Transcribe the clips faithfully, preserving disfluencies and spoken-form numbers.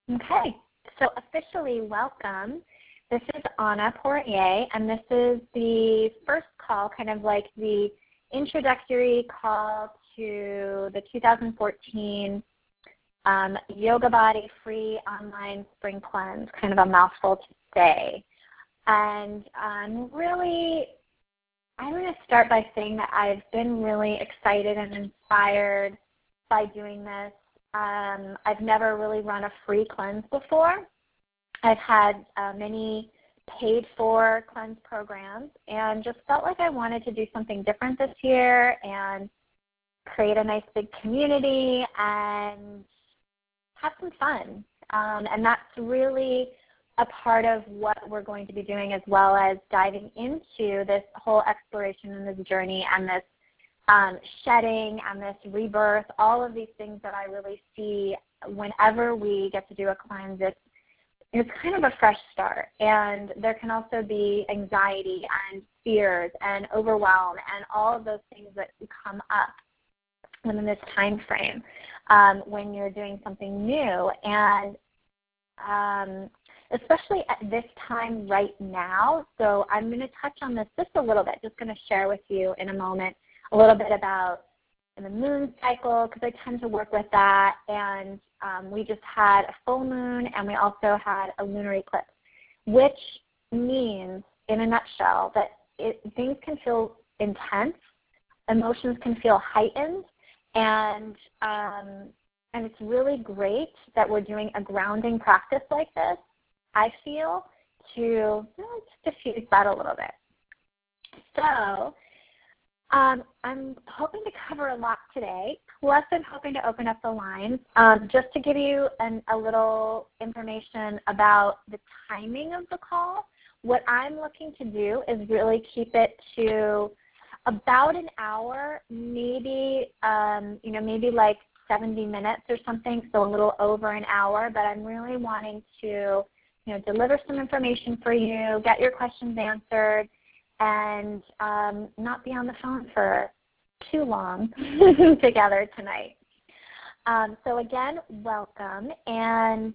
Okay, so officially welcome. This is Anna Poirier, and this is the first call, kind of like the introductory call to the two thousand fourteen um, Yoga Body Free Online Spring Cleanse, kind of a mouthful to say. And um, really, I'm going to start by saying that I've been really excited and inspired by doing this. Um, I've never really run a free cleanse before. I've had uh, many paid-for cleanse programs and just felt like I wanted to do something different this year and create a nice big community and have some fun. Um, and that's really a part of what we're going to be doing, as well as diving into this whole exploration and this journey and this Um, shedding and this rebirth, all of these things that I really see whenever we get to do a cleanse. It's, it's kind of a fresh start, and there can also be anxiety and fears and overwhelm and all of those things that come up within this time frame um, when you're doing something new. And um, especially at this time right now, so I'm going to touch on this just a little bit, just going to share with you in a moment a little bit about the moon cycle, because I tend to work with that, and um, we just had a full moon and we also had a lunar eclipse, which means, in a nutshell, that it, things can feel intense, emotions can feel heightened, and um, and it's really great that we're doing a grounding practice like this, I feel, to you know, diffuse that a little bit. So Um, I'm hoping to cover a lot today, plus I'm hoping to open up the lines. Um, just to give you an, a little information about the timing of the call, what I'm looking to do is really keep it to about an hour, maybe, um, you know, maybe like seventy minutes or something, so a little over an hour, but I'm really wanting to, you know, deliver some information for you, get your questions answered, and um, not be on the phone for too long together tonight. Um, so again, welcome. And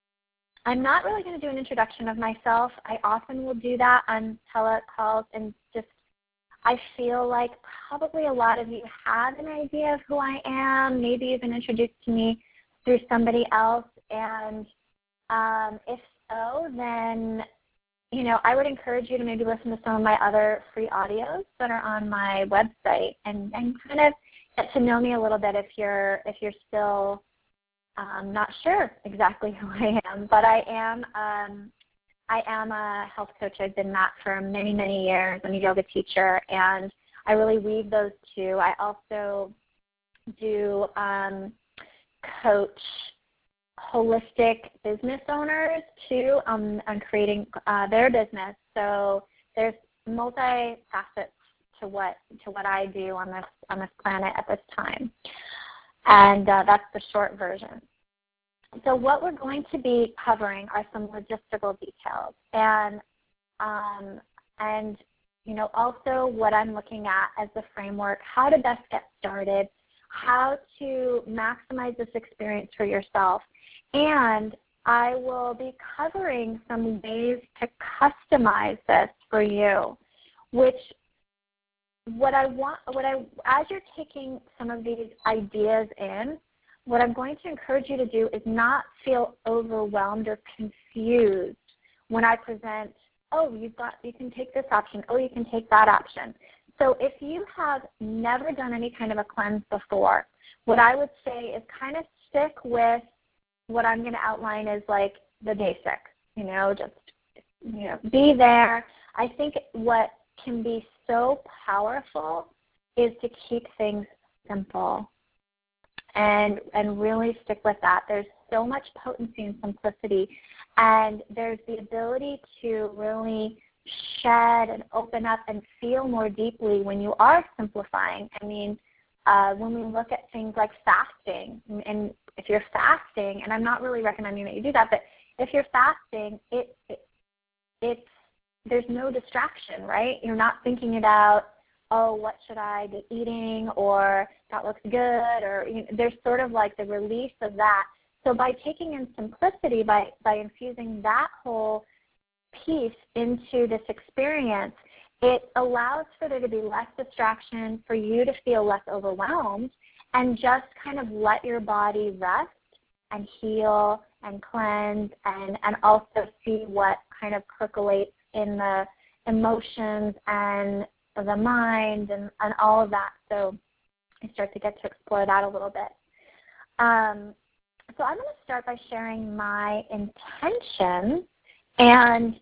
I'm not really going to do an introduction of myself. I often will do that on telecalls, and just I feel like probably a lot of you have an idea of who I am. Maybe you've been introduced to me through somebody else. And um, if so, then you know, I would encourage you to maybe listen to some of my other free audios that are on my website, and, and kind of get to know me a little bit if you're if you're still um, not sure exactly who I am. But I am um, I am a health coach. I've been that for many many years. I'm a yoga teacher, and I really weave those two. I also do um, coach holistic business owners too um, on creating uh, their business. So there's multi-facets to what to what I do on this on this planet at this time, and uh, that's the short version. So what we're going to be covering are some logistical details, and um, and you know also what I'm looking at as the framework, how to best get started, how to maximize this experience for yourself. And I will be covering some ways to customize this for you, which what I want, what I, as you're taking some of these ideas in, what I'm going to encourage you to do is not feel overwhelmed or confused when I present, oh, you've got, you can take this option, oh, you can take that option. So if you have never done any kind of a cleanse before, what I would say is kind of stick with what I'm going to outline is like the basic, you know, just, you know, be there. I think what can be so powerful is to keep things simple and and really stick with that. There's so much potency and simplicity, and there's the ability to really shed and open up and feel more deeply when you are simplifying. I mean, uh, when we look at things like fasting, and if you're fasting, and I'm not really recommending that you do that, but if you're fasting, it, it it's there's no distraction, right? You're not thinking about, oh, what should I be eating, or that looks good, or you know, there's sort of like the release of that. So by taking in simplicity, by, by infusing that whole piece into this experience, it allows for there to be less distraction, for you to feel less overwhelmed, and just kind of let your body rest and heal and cleanse, and, and also see what kind of percolates in the emotions and the mind and, and all of that. So I start to get to explore that a little bit. Um, so I'm going to start by sharing my intention, and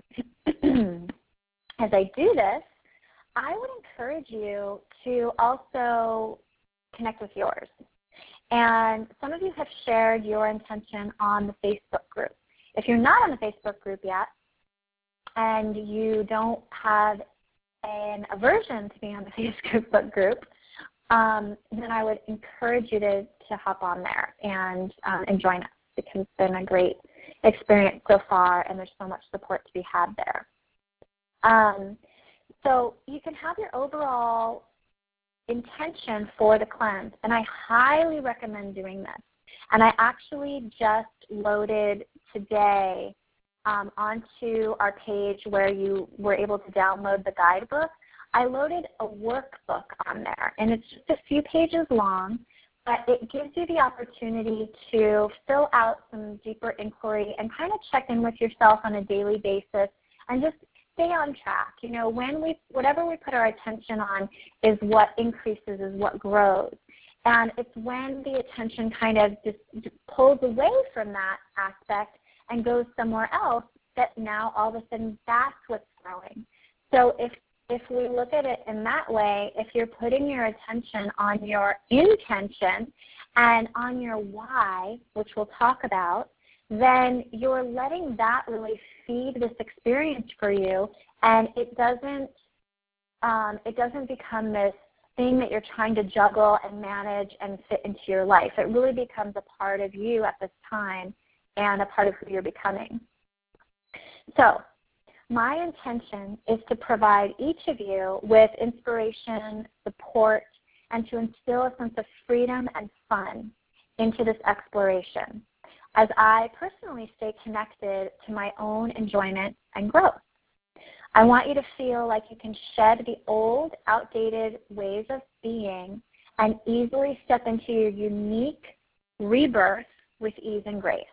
as I do this, I would encourage you to also connect with yours. And some of you have shared your intention on the Facebook group. If you're not on the Facebook group yet, and you don't have an aversion to being on the Facebook group, um, then I would encourage you to, to hop on there and, um, and join us, because it's been a great experience so far, and there's so much support to be had there. Um, so you can have your overall intention for the cleanse, and I highly recommend doing this. And I actually just loaded today um, onto our page where you were able to download the guidebook. I loaded a workbook on there, and it's just a few pages long, but it gives you the opportunity to fill out some deeper inquiry and kind of check in with yourself on a daily basis and just stay on track. You know, when we, whatever we put our attention on is what increases, is what grows. And it's when the attention kind of just, just pulls away from that aspect and goes somewhere else that now all of a sudden that's what's growing. So if if we look at it in that way, if you're putting your attention on your intention and on your why, which we'll talk about, then you're letting that really feed this experience for you, and it doesn't um, it doesn't become this thing that you're trying to juggle and manage and fit into your life. It really becomes a part of you at this time and a part of who you're becoming. So my intention is to provide each of you with inspiration, support, and to instill a sense of freedom and fun into this exploration, as I personally stay connected to my own enjoyment and growth. I want you to feel like you can shed the old, outdated ways of being and easily step into your unique rebirth with ease and grace.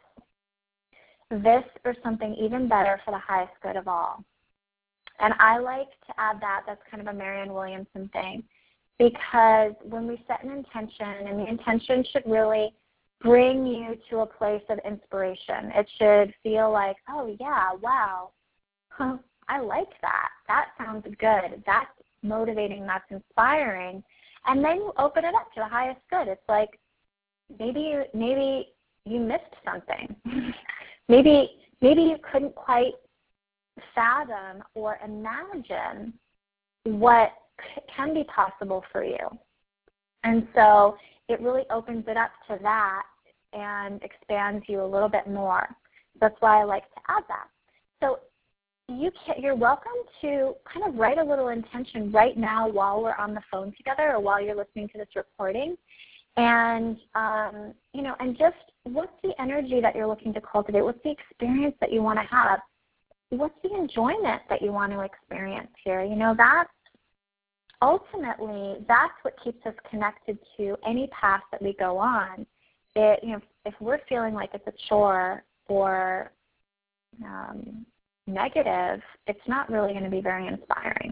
This or something even better for the highest good of all. And I like to add that, that's kind of a Marianne Williamson thing, because when we set an intention, and the intention should really bring you to a place of inspiration. It should feel like, oh yeah, wow, huh, I like that. That sounds good. That's motivating. That's inspiring. And then you open it up to the highest good. It's like maybe you, maybe you missed something. maybe maybe you couldn't quite fathom or imagine what c- can be possible for you. And so it really opens it up to that and expands you a little bit more. That's why I like to add that. So you can, you're welcome to kind of write a little intention right now while we're on the phone together, or while you're listening to this recording, and um, you know, and just what's the energy that you're looking to cultivate? What's the experience that you want to have? What's the enjoyment that you want to experience here? You know, that's ultimately that's what keeps us connected to any path that we go on. It, you know, if we're feeling like it's a chore or um, negative, it's not really going to be very inspiring.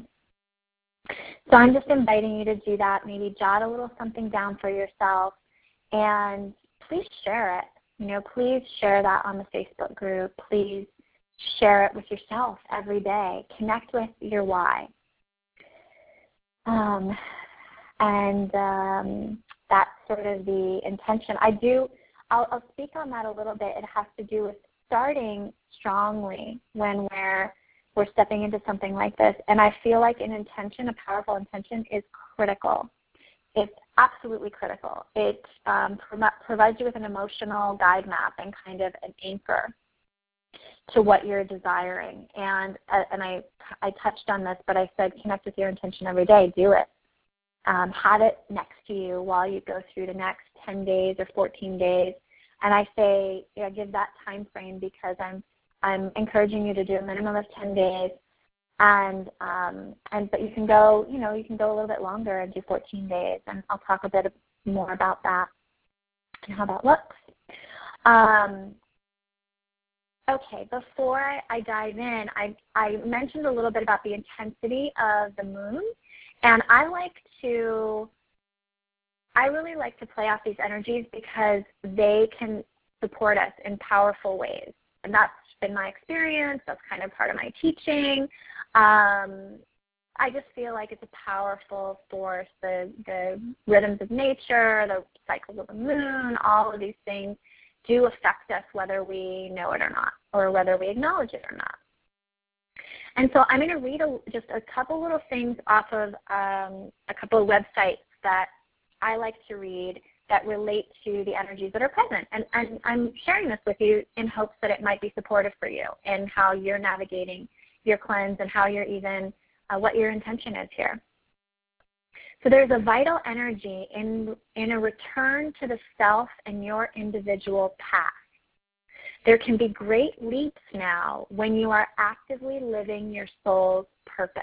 So I'm just inviting you to do that. Maybe jot a little something down for yourself, and please share it. You know, please share that on the Facebook group. Please share it with yourself every day. Connect with your why. Um, and um, that's sort of the intention. I do, I'll, I'll speak on that a little bit. It has to do with starting strongly when we're we're stepping into something like this. And I feel like an intention, a powerful intention, is critical. It's absolutely critical. It um, pro- provides you with an emotional guide map and kind of an anchor to what you're desiring. And uh, and I I touched on this, but I said connect with your intention every day. Do it. Um, have it next to you while you go through the next ten days or fourteen days And I say, you know, give that time frame because I'm I'm encouraging you to do a minimum of ten days, and um, and but you can go, you know, you can go a little bit longer and do fourteen days, and I'll talk a bit more about that and how that looks. Um, okay, before I, I dive in, I I mentioned a little bit about the intensity of the moon, and I like to. I really like to play off these energies because they can support us in powerful ways. And that's been my experience. That's kind of part of my teaching. Um, I just feel like it's a powerful force. The, the rhythms of nature, the cycles of the moon, all of these things do affect us whether we know it or not, or whether we acknowledge it or not. And so I'm going to read a, just a couple little things off of um, a couple of websites that I like to read that relate to the energies that are present. And, and I'm sharing this with you in hopes that it might be supportive for you in how you're navigating your cleanse and how you're even, uh, what your intention is here. So there's a vital energy in, in a return to the self and your individual path. There can be great leaps now when you are actively living your soul's purpose.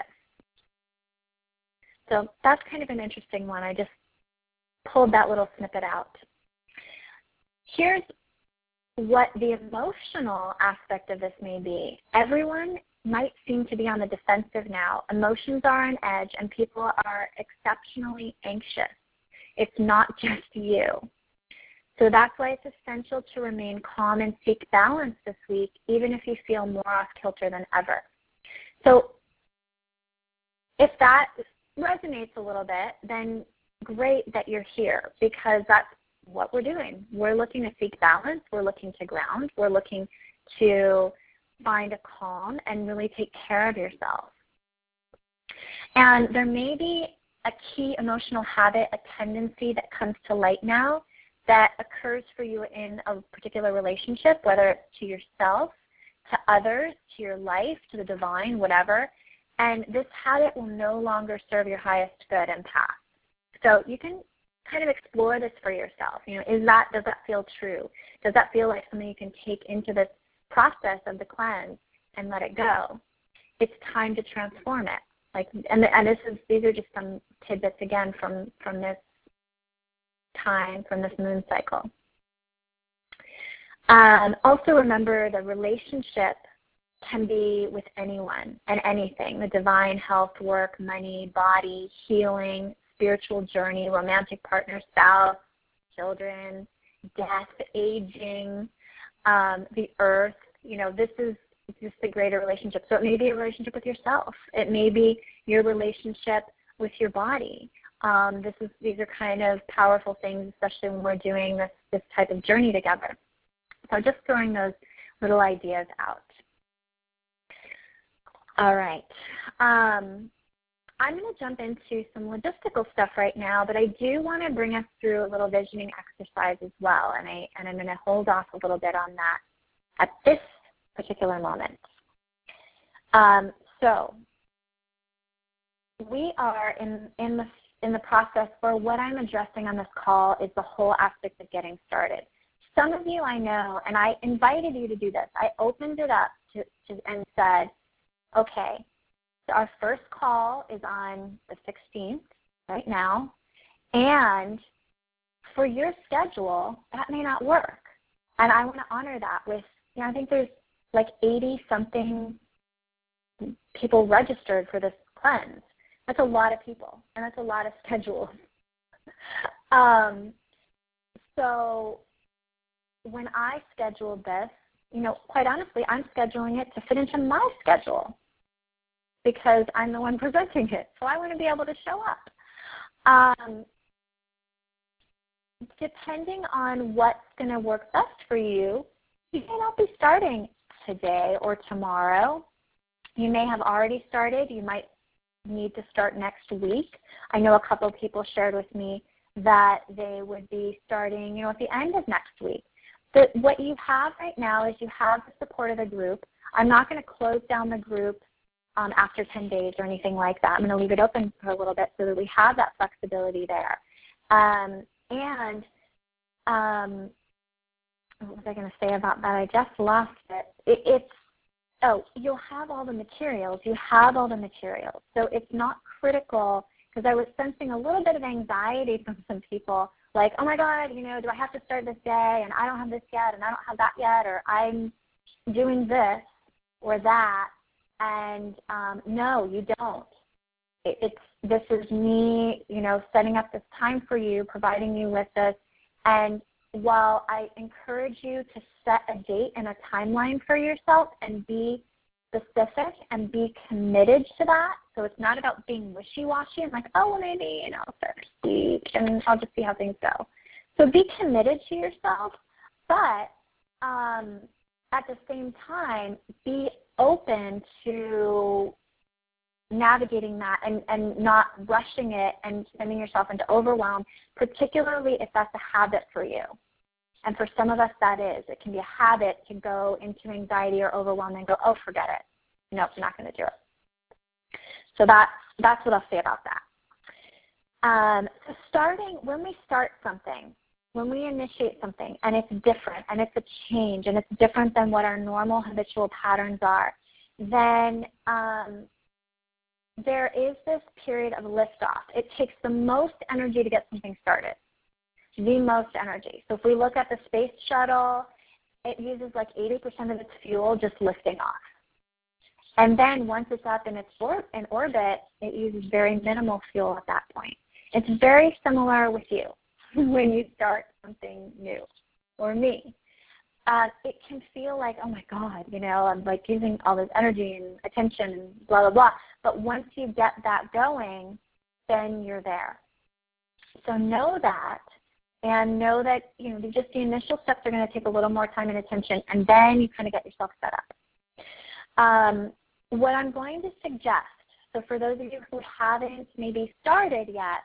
So that's kind of an interesting one. I just pulled that little snippet out. Here's what the emotional aspect of this may be. Everyone might seem to be on the defensive now. Emotions are on edge and people are exceptionally anxious. It's not just you. So that's why it's essential to remain calm and seek balance this week, even if you feel more off kilter than ever. So if that resonates a little bit, then great that you're here, because that's what we're doing. We're looking to seek balance. We're looking to ground. We're looking to find a calm and really take care of yourself. And there may be a key emotional habit, a tendency that comes to light now that occurs for you in a particular relationship, whether it's to yourself, to others, to your life, to the divine, whatever. And this habit will no longer serve your highest good and path. So you can kind of explore this for yourself. You know, is that, does that feel true? Does that feel like something you can take into this process of the cleanse and let it go? It's time to transform it. Like, and, and this is, these are just some tidbits again from, from this time, from this moon cycle. Um, also remember the relationship can be with anyone and anything, the divine, health, work, money, body, healing, spiritual journey, romantic partner, spouse, children, death, aging, um, the earth. You know, this is just a greater relationship. So it may be a relationship with yourself. It may be your relationship with your body. Um, this is these are kind of powerful things, especially when we're doing this, this type of journey together. So just throwing those little ideas out. All right. Um, I'm going to jump into some logistical stuff right now, but I do want to bring us through a little visioning exercise as well, and, I, and I'm going to hold off a little bit on that at this particular moment. Um, so we are in, in, the, in the process where what I'm addressing on this call is the whole aspect of getting started. Some of you I know, and I invited you to do this. I opened it up to, to, and said, okay, so our first call is on the sixteenth right now, and for your schedule, that may not work. And I want to honor that with, you know, I think there's like eighty-something people registered for this cleanse. That's a lot of people, and that's a lot of schedules. um, so when I scheduled this, you know, quite honestly, I'm scheduling it to fit into my schedule, because I'm the one presenting it. So I want to be able to show up. Um, depending on what's going to work best for you, you may not be starting today or tomorrow. You may have already started. You might need to start next week. I know a couple of people shared with me that they would be starting, you know, at the end of next week. But what you have right now is you have the support of the group. I'm not going to close down the group Um, after ten days or anything like that. I'm going to leave it open for a little bit so that we have that flexibility there. Um, and um, what was I going to say about that? I just lost it. it. It's, oh, you'll have all the materials. You have all the materials. So it's not critical, because I was sensing a little bit of anxiety from some people, like, oh my God, you know, do I have to start this day, and I don't have this yet, and I don't have that yet, or I'm doing this or that, and um, no, you don't. It, it's this is me, you know, setting up this time for you, providing you with this, and while I encourage you to set a date and a timeline for yourself and be specific and be committed to that, so it's not about being wishy-washy and like, oh, well, maybe, you know, I'll start next week and I'll just see how things go. So be committed to yourself, but um, at the same time, be open to navigating that and, and not rushing it and sending yourself into overwhelm, particularly if that's a habit for you. And for some of us, that is. It can be a habit to go into anxiety or overwhelm and go, oh, forget it. Nope, I'm not going to do it. So that, that's what I'll say about that. Um, so starting, when we start something, when we initiate something, and it's different, and it's a change, and it's different than what our normal habitual patterns are, then um, there is this period of liftoff. It takes the most energy to get something started. The most energy. So if we look at the space shuttle, it uses like eighty percent of its fuel just lifting off. And then once it's up in its or- in orbit, it uses very minimal fuel at that point. It's very similar with you when you start something new, or me. Uh, it can feel like, oh my God, you know, I'm like using all this energy and attention and blah, blah, blah. But once you get that going, then you're there. So know that. And know that, you know, just the initial steps are going to take a little more time and attention, and then you kind of get yourself set up. Um, what I'm going to suggest, so for those of you who haven't maybe started yet,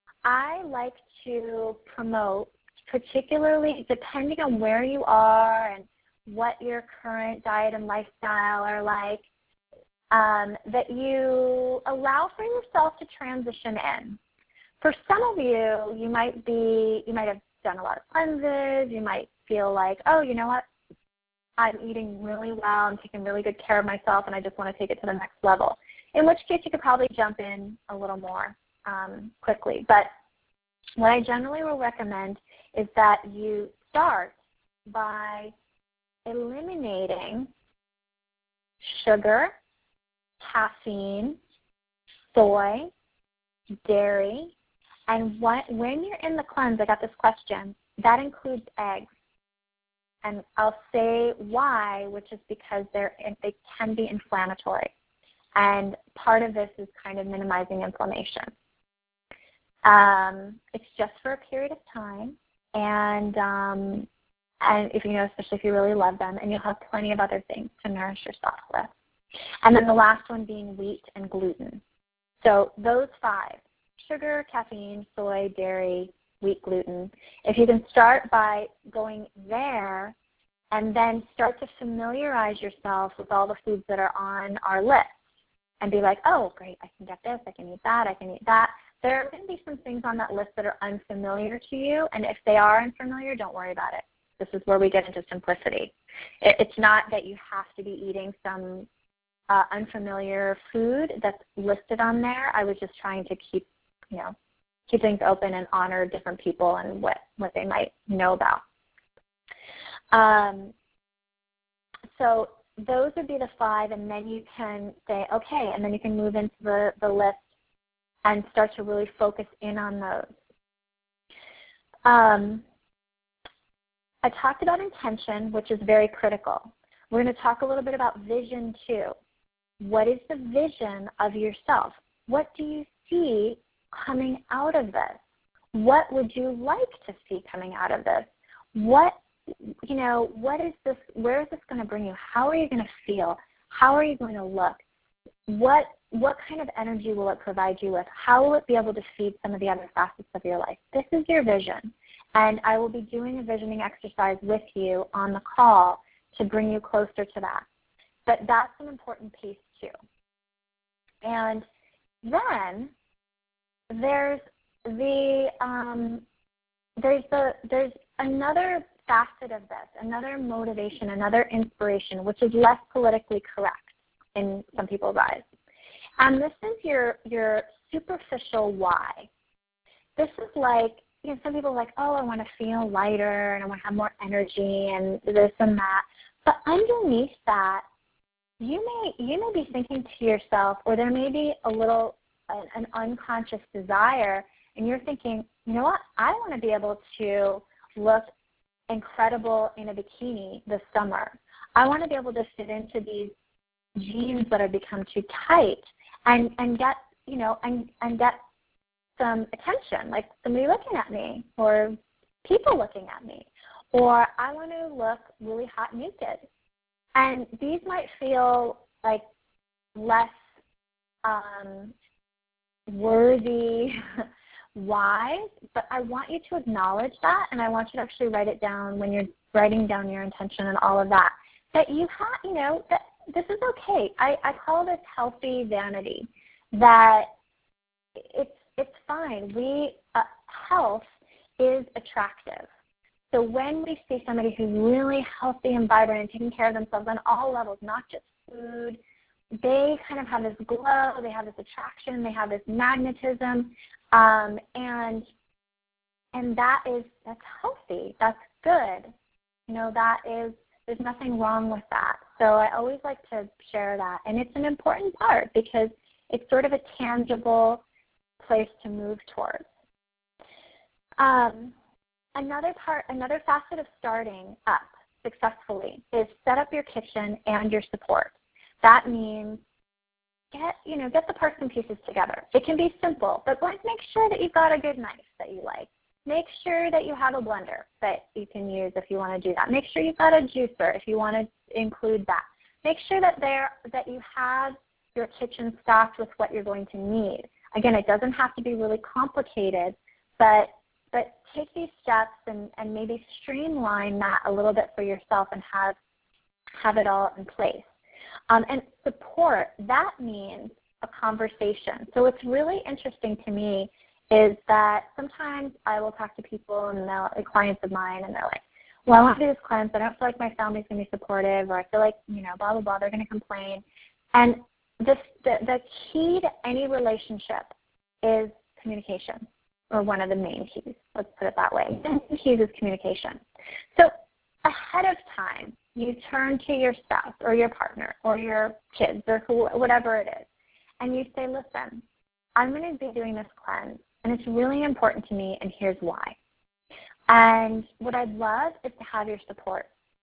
I like to promote, particularly depending on where you are and what your current diet and lifestyle are like, um, that you allow for yourself to transition in. For some of you, you might be, you might have done a lot of cleanses. You might feel like, oh, you know what? I'm eating really well. I'm taking really good care of myself, and I just want to take it to the next level. In which case, you could probably jump in a little more um, quickly. But what I generally will recommend is that you start by eliminating sugar, caffeine, soy, dairy. And what, when you're in the cleanse, I got this question, that includes eggs. And I'll say why, which is because they're, they can be inflammatory. And part of this is kind of minimizing inflammation. Um, it's just for a period of time. And, um, and if you know, especially if you really love them, and you'll have plenty of other things to nourish yourself with. And then the last one being wheat and gluten. So those five. Sugar, caffeine, soy, dairy, wheat, gluten. If you can start by going there and then start to familiarize yourself with all the foods that are on our list and be like, oh, great, I can get this, I can eat that, I can eat that. There are going to be some things on that list that are unfamiliar to you, and if they are unfamiliar, don't worry about it. This is where we get into simplicity. It's not that you have to be eating some uh, unfamiliar food that's listed on there. I was just trying to keep you know, keep things open and honor different people and what, what they might know about. Um, so those would be the five, and then you can say, okay, and then you can move into the, the list and start to really focus in on those. Um, I talked about intention, which is very critical. We're going to talk a little bit about vision too. What is the vision of yourself? What do you see coming out of this? What would you like to see coming out of this? What, you know, what is this, where is this going to bring you? How are you going to feel? How are you going to look? What, what kind of energy will it provide you with? How will it be able to feed some of the other facets of your life? This is your vision. And I will be doing a visioning exercise with you on the call to bring you closer to that. But that's an important piece too. And then there's the um, there's the there's another facet of this, another motivation, another inspiration, which is less politically correct in some people's eyes. And this is your, your superficial why. This is like, you know, some people are like, oh, I want to feel lighter and I want to have more energy and this and that. But underneath that, you may you may be thinking to yourself, or there may be a little an, an unconscious desire, and you're thinking, you know what, I want to be able to look incredible in a bikini this summer. I want to be able to fit into these jeans that have become too tight and, and get, you know, and, and get some attention, like somebody looking at me or people looking at me. Or I want to look really hot naked. And these might feel like less um, worthy whys, but I want you to acknowledge that, and I want you to actually write it down when you're writing down your intention and all of that, that you have, you know, that this is okay. I, I call this healthy vanity, that it's, it's fine. We, uh, health is attractive. So when we see somebody who's really healthy and vibrant and taking care of themselves on all levels, not just food, they kind of have this glow, they have this attraction, they have this magnetism, um, and and that is, that's healthy, that's good. You know, that is, there's nothing wrong with that. So I always like to share that. And it's an important part because it's sort of a tangible place to move towards. Um, Another part, another facet of starting up successfully is set up your kitchen and your support. That means get, you know, get the parts and pieces together. It can be simple, but like make sure that you've got a good knife that you like. Make sure that you have a blender that you can use if you want to do that. Make sure you've got a juicer if you want to include that. Make sure that there that you have your kitchen stocked with what you're going to need. Again, it doesn't have to be really complicated, but But take these steps and, and maybe streamline that a little bit for yourself and have, have it all in place. Um, and support, that means a conversation. So what's really interesting to me is that sometimes I will talk to people and they'll, clients of mine, and they're like, well, I want to do this cleanse, but I don't feel like my family's going to be supportive, or I feel like, you know, blah, blah, blah, they're going to complain. And this, the, the key to any relationship is communication. Or one of the main keys, let's put it that way. The main keys is communication. So ahead of time, you turn to your spouse or your partner or your kids or who, whatever it is, and you say, listen, I'm going to be doing this cleanse, and it's really important to me, and here's why. And what I'd love is to have your support,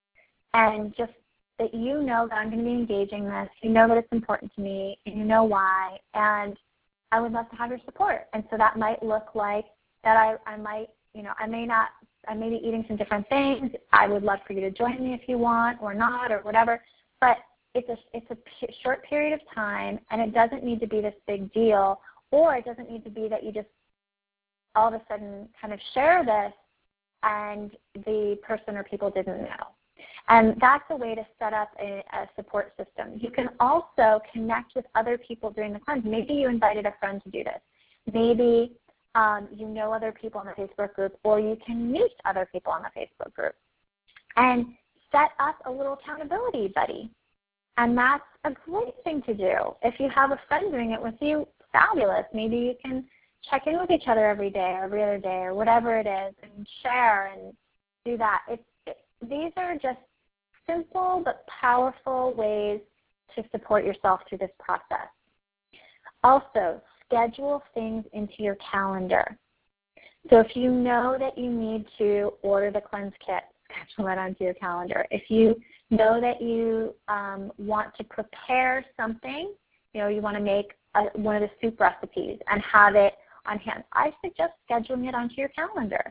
and just that you know that I'm going to be engaging this, you know that it's important to me, and you know why, and I would love to have your support. And so that might look like that I, I might, you know, I may not, I may be eating some different things. I would love for you to join me if you want or not or whatever. But it's a, it's a p- short period of time, and it doesn't need to be this big deal, or it doesn't need to be that you just all of a sudden kind of share this and the person or people didn't know. And that's a way to set up a, a support system. You can also connect with other people during the cleanse. Maybe you invited a friend to do this. Maybe um, you know other people in the Facebook group, or you can meet other people in the Facebook group. And set up a little accountability buddy. And that's a great thing to do. If you have a friend doing it with you, fabulous. Maybe you can check in with each other every day or every other day or whatever it is and share and do that. It's, it, these are just simple but powerful ways to support yourself through this process. Also, schedule things into your calendar. So if you know that you need to order the cleanse kit, schedule that onto your calendar. If you know that you um, want to prepare something, you know, you want to make a, one of the soup recipes and have it on hand, I suggest scheduling it onto your calendar.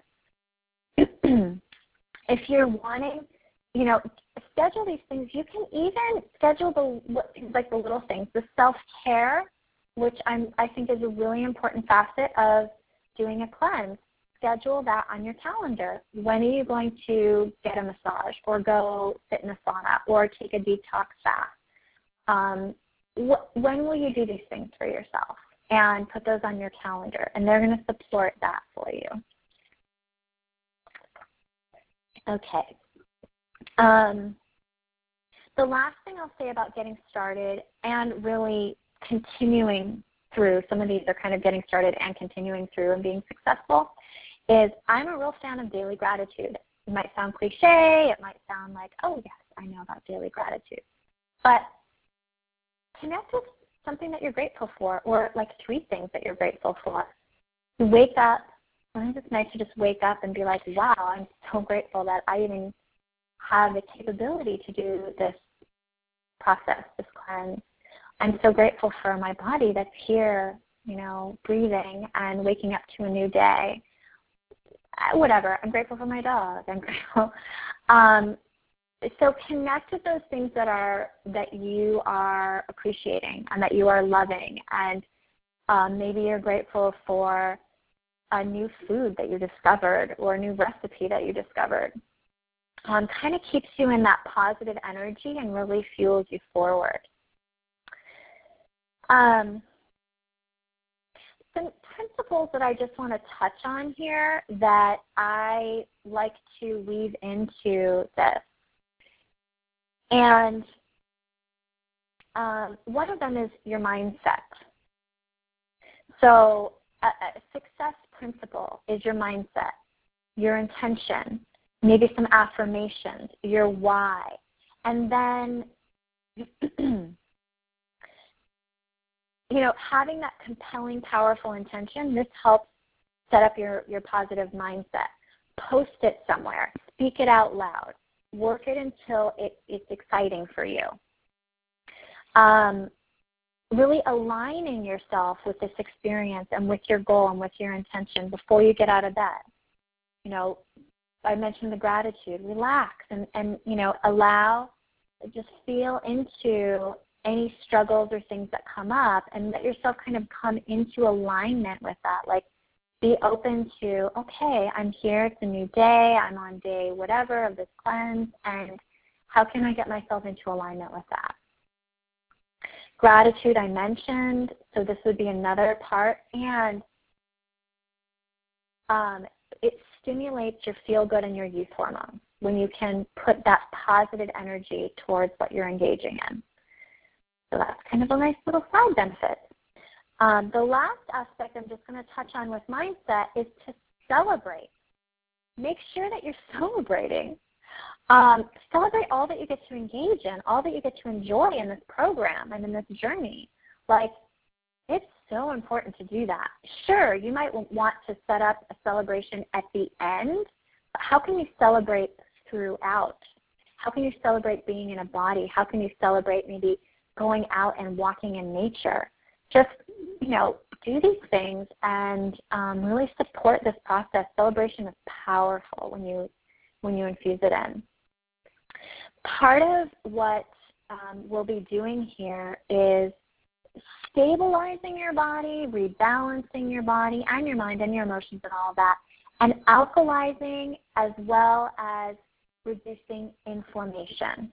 If you're wanting, you know, schedule these things. You can even schedule the like the little things, the self-care, which I'm, I think is a really important facet of doing a cleanse. Schedule that on your calendar. When are you going to get a massage or go sit in a sauna or take a detox fast? Um, wh- when will you do these things for yourself? And put those on your calendar, and they're going to support that for you. Okay. Um, the last thing I'll say about getting started and really continuing through, some of these are kind of getting started and continuing through and being successful, is I'm a real fan of daily gratitude. It might sound cliche. It might sound like, oh, yes, I know about daily gratitude. But connect with something that you're grateful for, or like three things that you're grateful for. You wake up. I think it's nice to just wake up and be like, wow, I'm so grateful that I even have the capability to do this process, this cleanse. I'm so grateful for my body that's here, you know, breathing and waking up to a new day. Whatever. I'm grateful for my dog. I'm grateful. Um, so connect with those things that are that you are appreciating and that you are loving. And um, maybe you're grateful for a new food that you discovered or a new recipe that you discovered. Um, kind of keeps you in that positive energy and really fuels you forward. Um, some principles that I just want to touch on here that I like to weave into this. And um, one of them is your mindset. So a, a success principle is your mindset, your intention, maybe some affirmations, your why. And then, you know, having that compelling, powerful intention, this helps set up your, your positive mindset. Post it somewhere. Speak it out loud. Work it until it, it's exciting for you. Um, really aligning yourself with this experience and with your goal and with your intention before you get out of bed. You know, I mentioned the gratitude. Relax and, and you know, allow, just feel into any struggles or things that come up and let yourself kind of come into alignment with that. Like, be open to, okay, I'm here, it's a new day, I'm on day whatever of this cleanse, and how can I get myself into alignment with that? Gratitude I mentioned, so this would be another part, and um, it stimulates your feel-good and your youth hormones when you can put that positive energy towards what you're engaging in. So that's kind of a nice little side benefit. Um, the last aspect I'm just going to touch on with mindset is to celebrate. Make sure that you're celebrating. Um, celebrate all that you get to engage in, all that you get to enjoy in this program and in this journey. Like, it's so important to do that. Sure, you might want to set up a celebration at the end, but how can you celebrate throughout? How can you celebrate being in a body? How can you celebrate maybe going out and walking in nature? Just, you know, do these things and um, really support this process. Celebration is powerful when you when you infuse it in. Part of what um, we'll be doing here is stabilizing your body, rebalancing your body and your mind and your emotions and all of that, and alkalizing as well as reducing inflammation.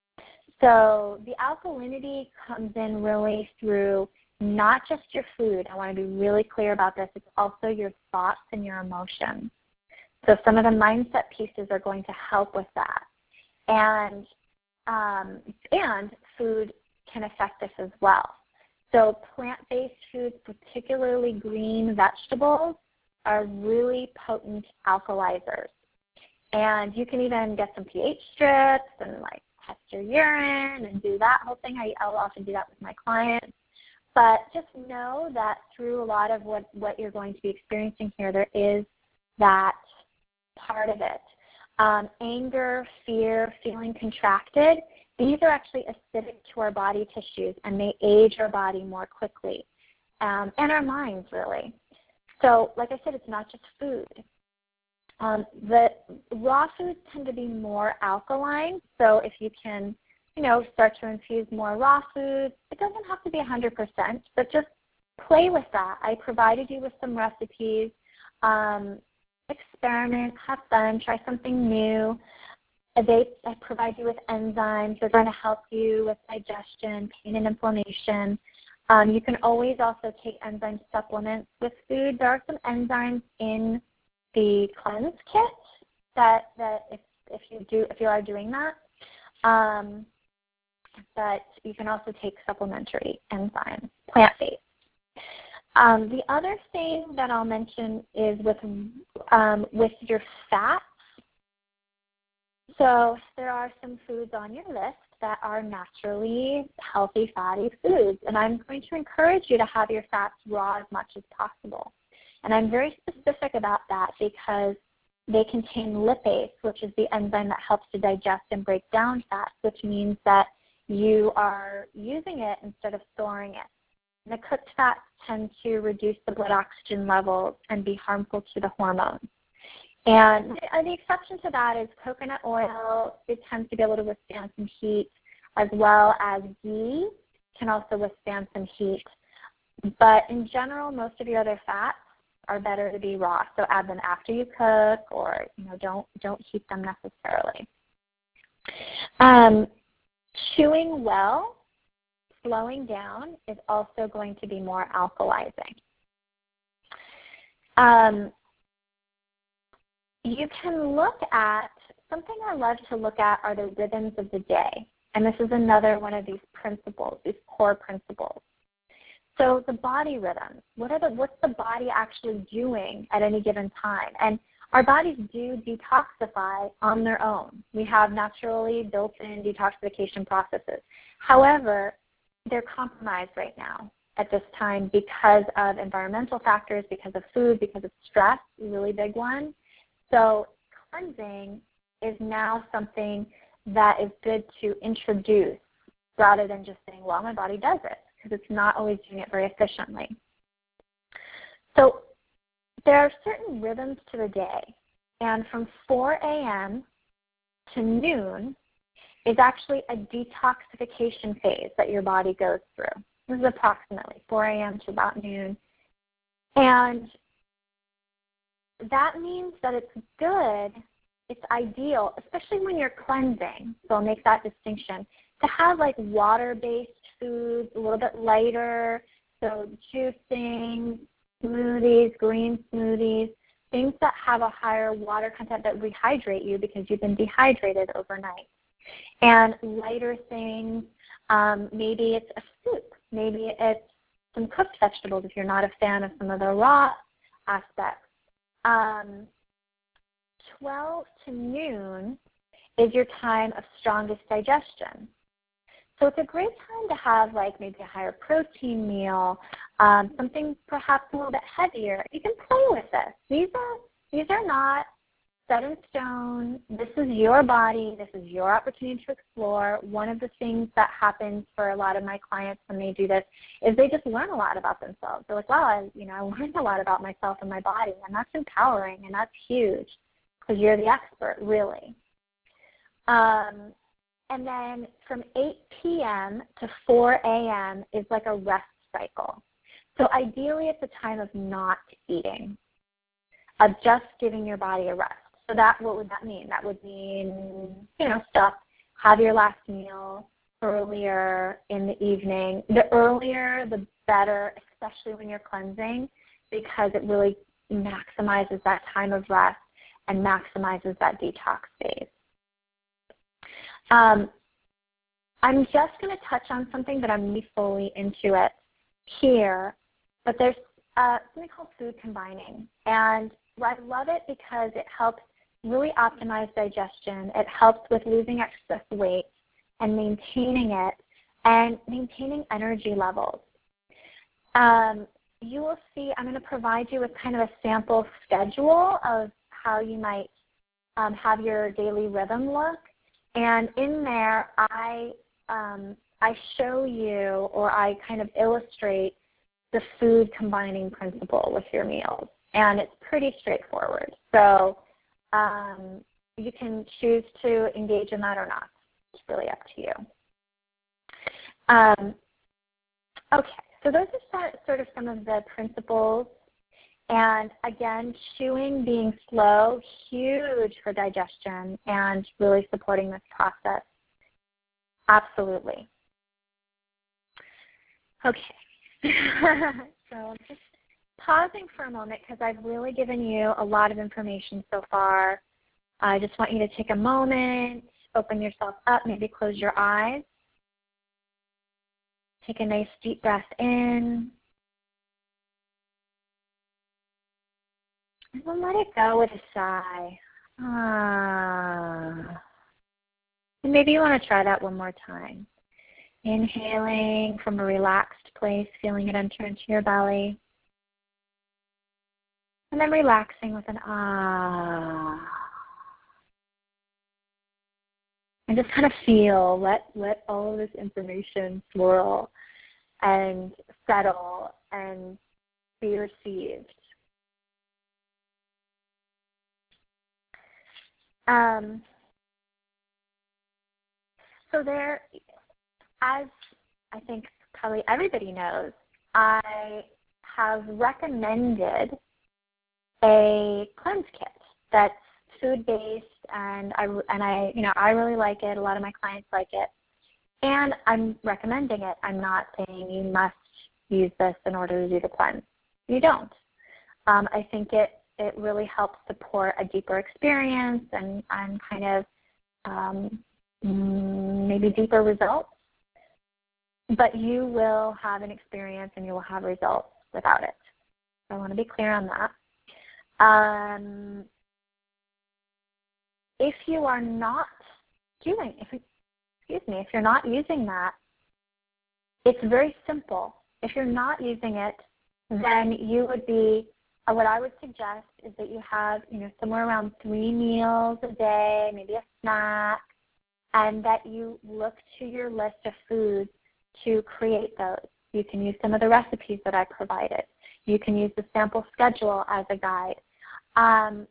So the alkalinity comes in really through not just your food. I want to be really clear about this. It's also your thoughts and your emotions. So some of the mindset pieces are going to help with that. And, um, and food can affect this as well. So plant-based foods, particularly green vegetables, are really potent alkalizers. And you can even get some pH strips and like test your urine and do that whole thing. I, I'll often do that with my clients. But just know that through a lot of what, what you're going to be experiencing here, there is that part of it. Um, anger, fear, feeling contracted, these are actually acidic to our body tissues, and they age our body more quickly, um, and our minds, really. So, like I said, it's not just food. Um, the raw foods tend to be more alkaline, so if you can, you know, start to infuse more raw foods, it doesn't have to be one hundred percent, but just play with that. I provided you with some recipes. Um, experiment, have fun, try something new. They I provide you with enzymes. They're going to help you with digestion, pain and inflammation. Um, you can always also take enzyme supplements with food. There are some enzymes in the cleanse kit that, that if, do if you are doing that. Um, but you can also take supplementary enzymes, plant-based. Um, the other thing that I'll mention is with um, with your fats. So there are some foods on your list that are naturally healthy fatty foods, and I'm going to encourage you to have your fats raw as much as possible. And I'm very specific about that because they contain lipase, which is the enzyme that helps to digest and break down fats, which means that you are using it instead of storing it. And the cooked fats tend to reduce the blood oxygen levels and be harmful to the hormones. And the exception to that is coconut oil. It tends to be able to withstand some heat, as well as ghee can also withstand some heat. But in general, most of your other fats are better to be raw. So add them after you cook, or you know, don't don't heat them necessarily. Um, chewing well, slowing down is also going to be more alkalizing. Um, you can look at, something I love to look at are the rhythms of the day. And this is another one of these principles, these core principles. So the body rhythms, what are the, what's the body actually doing at any given time? And our bodies do detoxify on their own. We have naturally built-in detoxification processes. However, they're compromised right now at this time because of environmental factors, because of food, because of stress, a really big one. So cleansing is now something that is good to introduce rather than just saying, well, my body does it, because it's not always doing it very efficiently. So there are certain rhythms to the day, and from four a.m. to noon is actually a detoxification phase that your body goes through. This is approximately four a.m. to about noon. And that means that it's good, it's ideal, especially when you're cleansing, so I'll make that distinction, to have like water-based foods, a little bit lighter, so juicing, smoothies, green smoothies, things that have a higher water content that rehydrate you because you've been dehydrated overnight. And lighter things, um, maybe it's a soup, maybe it's some cooked vegetables if you're not a fan of some of the raw aspects. Um, twelve to noon is your time of strongest digestion. So it's a great time to have like maybe a higher protein meal, um, something perhaps a little bit heavier. You can play with this. These are, these are not set in stone. This is your body. This is your opportunity to explore. One of the things that happens for a lot of my clients when they do this is they just learn a lot about themselves. They're like, wow, I, you know, I learned a lot about myself and my body, and that's empowering, and that's huge because you're the expert, really. Um, and then from eight p.m. to four a.m. is like a rest cycle. So ideally it's a time of not eating, of just giving your body a rest. So that, what would that mean? That would mean, you know, stuff, have your last meal earlier in the evening. The earlier, the better, especially when you're cleansing, because it really maximizes that time of rest and maximizes that detox phase. Um, I'm just going to touch on something, but I'm really fully into it here. But there's uh, something called food combining. And I love it because it helps really optimize digestion. It helps with losing excess weight and maintaining it and maintaining energy levels. Um, you will see, I'm going to provide you with kind of a sample schedule of how you might um, have your daily rhythm look. And in there, I, um, I show you, or I kind of illustrate the food combining principle with your meals. And it's pretty straightforward. So um, you can choose to engage in that or not. It's really up to you. Um, okay, so those are sort of some of the principles. And again, chewing being slow, huge for digestion and really supporting this process. Absolutely. Okay. So just pausing for a moment because I've really given you a lot of information so far. I just want you to take a moment, open yourself up, maybe close your eyes. Take a nice deep breath in. And then let it go with a sigh. Ah. And maybe you want to try that one more time. Inhaling from a relaxed place, feeling it enter into your belly. And then relaxing with an ah. And just kind of feel, let, let all of this information swirl and settle and be received. Um, so there, as I think probably everybody knows, I have recommended a cleanse kit that's food-based, and I and I you know I really like it. A lot of my clients like it, and I'm recommending it. I'm not saying you must use this in order to do the cleanse. You don't. Um, I think it it really helps support a deeper experience and and kind of um, maybe deeper results. But you will have an experience and you will have results without it. So I want to be clear on that. Um, if you are not doing, if excuse me, if you're not using that, it's very simple. If you're not using it, then you would be, uh, what I would suggest is that you have, you know, somewhere around three meals a day, maybe a snack, and that you look to your list of foods to create those. You can use some of the recipes that I provided. You can use the sample schedule as a guide. Um,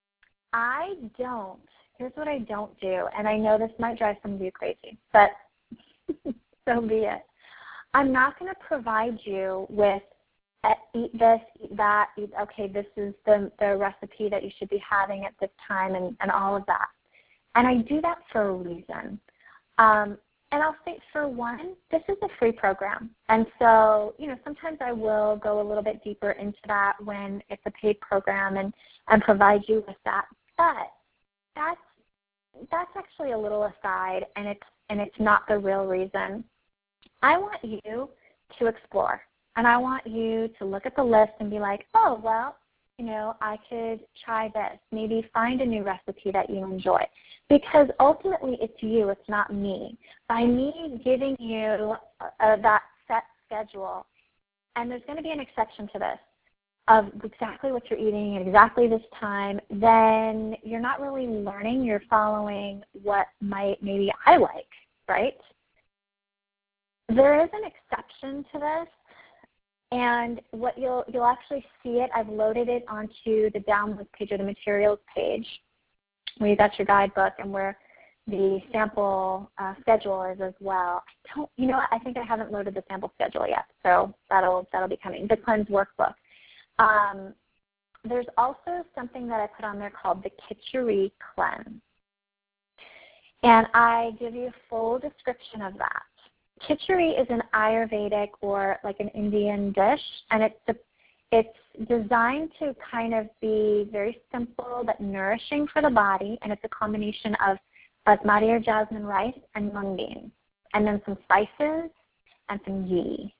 I don't, here's what I don't do, and I know this might drive some of you crazy, but so be it. I'm not going to provide you with uh, eat this, eat that, eat, okay, this is the, the recipe that you should be having at this time and, and all of that. And I do that for a reason. Um, and I'll say, for one, this is a free program. And so, you know, sometimes I will go a little bit deeper into that when it's a paid program and, and provide you with that. But that's that's actually a little aside, and it's and it's not the real reason. I want you to explore, and I want you to look at the list and be like, oh, well, you know, I could try this. Maybe find a new recipe that you enjoy. Because ultimately it's you, it's not me. By me giving you uh, that set schedule, and there's going to be an exception to this, of exactly what you're eating at exactly this time, then you're not really learning. You're following what might maybe I like, right? There is an exception to this, and what you'll you'll actually see it. I've loaded it onto the downloads page or the materials page, where you got your guidebook and where the sample uh, schedule is as well. I don't, you know what? I think I haven't loaded the sample schedule yet, so that'll that'll be coming. The cleanse workbook. Um, there's also something that I put on there called the Khichdi cleanse, and I give you a full description of that. Khichdi is an Ayurvedic or like an Indian dish, and it's it's designed to kind of be very simple but nourishing for the body, and it's a combination of basmati or jasmine rice and mung beans, and then some spices and some ghee.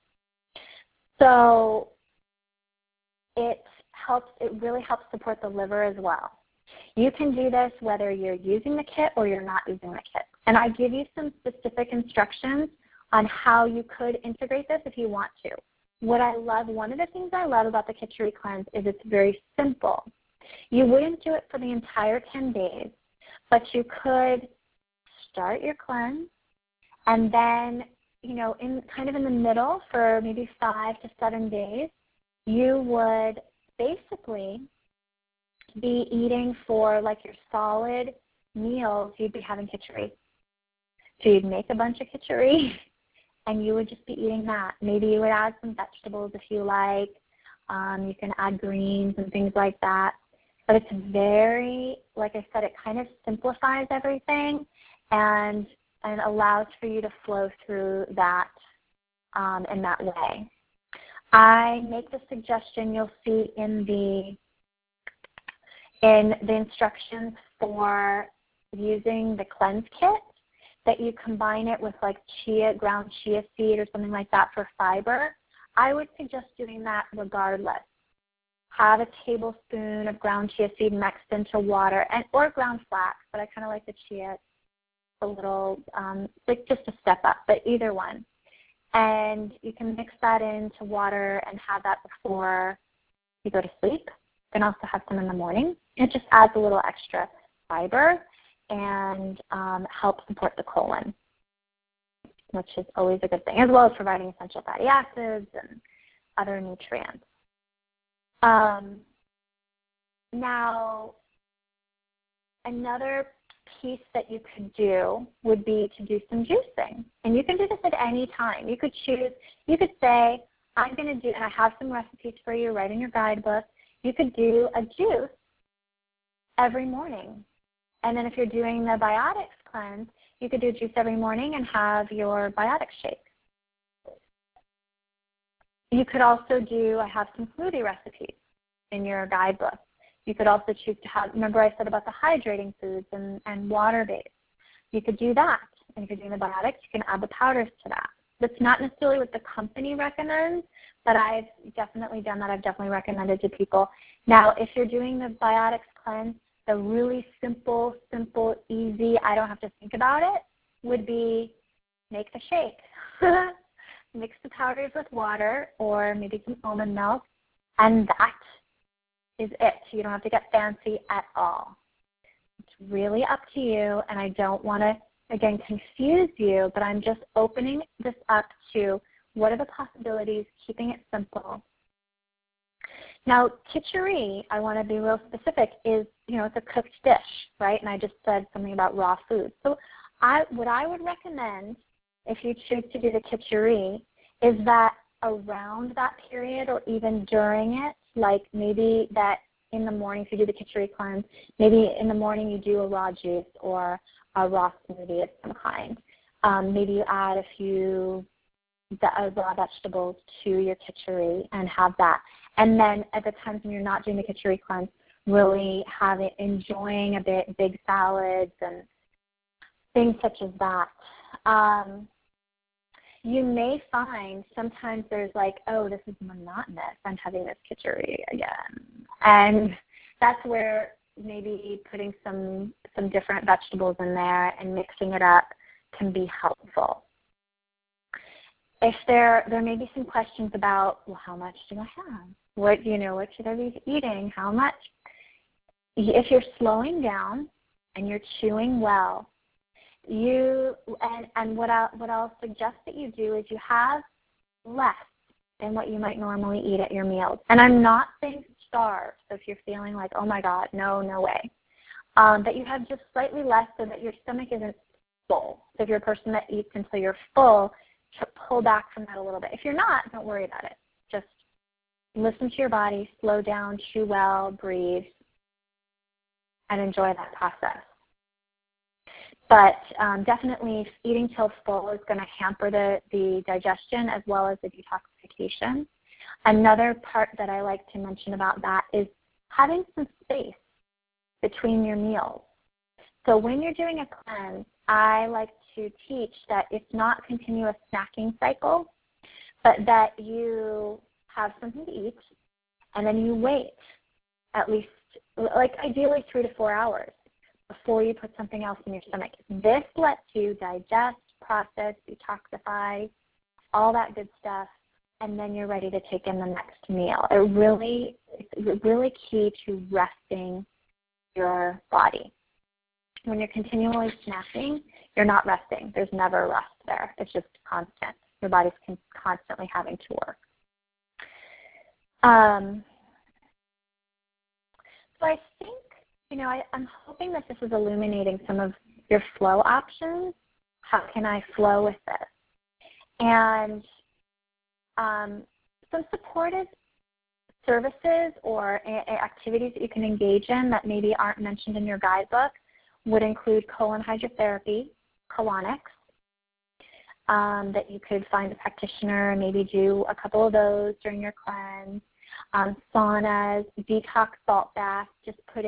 So it helps, it really helps support the liver as well. You can do this whether you're using the kit or you're not using the kit. And I give you some specific instructions on how you could integrate this if you want to. What I love, one of the things I love about the Khichdi cleanse is it's very simple. You wouldn't do it for the entire ten days, but you could start your cleanse, and then, you know, in kind of in the middle for maybe five to seven days, you would basically be eating for like your solid meals. You'd be having Khichdi. So you'd make a bunch of Khichdi, and you would just be eating that. Maybe you would add some vegetables if you like. Um, you can add greens and things like that. But it's very, like I said, it kind of simplifies everything and and allows for you to flow through that um, in that way. I make the suggestion, you'll see in the in the instructions before using the cleanse kit, that you combine it with like chia, ground chia seed or something like that for fiber, I would suggest doing that regardless. Have a tablespoon of ground chia seed mixed into water, and or ground flax, but I kind of like the chia a little, um, like just a step up, but either one. And you can mix that into water and have that before you go to sleep. You can also have some in the morning. It just adds a little extra fiber and um, helps support the colon, which is always a good thing, as well as providing essential fatty acids and other nutrients. Um, now, another piece that you could do would be to do some juicing. And you can do this at any time. You could choose, you could say, I'm going to do, and I have some recipes for you right in your guidebook. You could do a juice every morning. And then if you're doing the biotics cleanse, you could do juice every morning and have your biotic shake. You could also do, I have some smoothie recipes in your guidebook. You could also choose to have, remember I said about the hydrating foods and, and water-based. You could do that. And if you're doing the biotics, you can add the powders to that. That's not necessarily what the company recommends, but I've definitely done that. I've definitely recommended to people. Now, if you're doing the biotics cleanse, the really simple, simple, easy, I don't have to think about it, would be make the shake. Mix the powders with water or maybe some almond milk, and that is it. You don't have to get fancy at all. It's really up to you, and I don't want to, again, confuse you, but I'm just opening this up to what are the possibilities, keeping it simple. Now, kitchery, I want to be real specific, is, you know, it's a cooked dish, right? And I just said something about raw food. So I, what I would recommend, if you choose to do the kitchery, is that around that period or even during it, like maybe that in the morning, if you do the kitchery cleanse, maybe in the morning you do a raw juice or a raw smoothie of some kind. Um, maybe you add a few uh, raw vegetables to your kitchery and have that. And then at the times when you're not doing the kitchery cleanse, really have it, enjoying a bit big salads and things such as that. Um, you may find sometimes there's like, oh, this is monotonous. I'm having this kitchery again. And that's where maybe putting some some different vegetables in there and mixing it up can be helpful. If there there may be some questions about, well, how much do I have? What, you know, what should I be eating? How much? If you're slowing down and you're chewing well, you and, and what I'll what I'll suggest that you do is you have less than what you might normally eat at your meals. And I'm not saying starve. So if you're feeling like, oh my God, no, no way, um, that you have just slightly less so that your stomach isn't full. So if you're a person that eats until you're full, pull back from that a little bit. If you're not, don't worry about it. Just listen to your body, slow down, chew well, breathe, and enjoy that process. But um, definitely eating till full is going to hamper the, the digestion as well as the detoxification. Another part that I like to mention about that is having some space between your meals. So when you're doing a cleanse, I like to teach that it's not a continuous snacking cycle, but that you have something to eat and then you wait at least, like ideally three to four hours before you put something else in your stomach. This lets you digest, process, detoxify, all that good stuff, and then you're ready to take in the next meal. It really, it's really key to resting your body. When you're continually snacking, you're not resting. There's never rest there. It's just constant. Your body's constantly having to work. Um, so I think, you know, I, I'm hoping that this is illuminating some of your flow options. How can I flow with this? And um, some supportive services or a- a activities that you can engage in that maybe aren't mentioned in your guidebook would include colon hydrotherapy, colonics, um, that you could find a practitioner and maybe do a couple of those during your cleanse, um, saunas, detox salt baths, just putting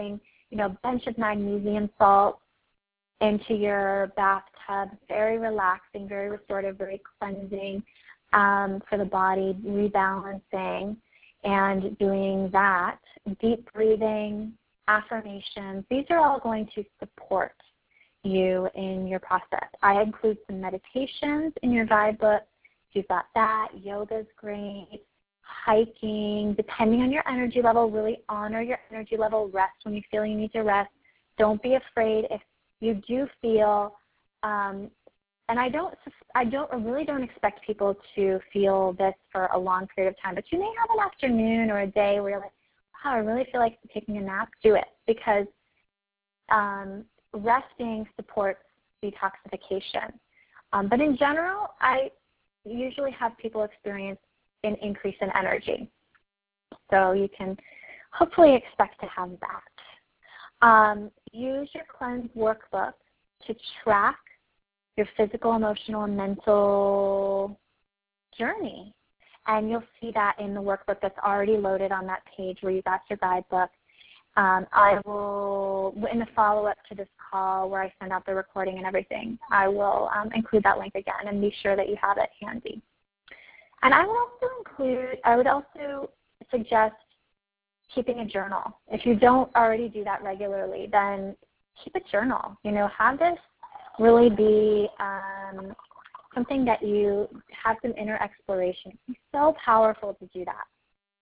you know, a bunch of magnesium salts into your bathtub. Very relaxing, very restorative, very cleansing um, for the body, rebalancing, and doing that. Deep breathing, affirmations. These are all going to support you in your process. I include some meditations in your guidebook. If you've got that, yoga's great. Hiking, depending on your energy level, really honor your energy level. Rest when you feel you need to rest. Don't be afraid if you do feel, um, and I don't, I don't, I really don't expect people to feel this for a long period of time, but you may have an afternoon or a day where you're like, wow, I really feel like taking a nap. Do it, because um, resting supports detoxification. Um, but in general, I usually have people experience an increase in energy. So you can hopefully expect to have that. Um, use your cleanse workbook to track your physical, emotional, and mental journey. And you'll see that in the workbook that's already loaded on that page where you got your guidebook. Um, I will, in the follow-up to this call where I send out the recording and everything, I will um, include that link again and be sure that you have it handy. And I would also include, I would also suggest keeping a journal. If you don't already do that regularly, then keep a journal. You know, have this really be um, something that you have some inner exploration. It's so powerful to do that.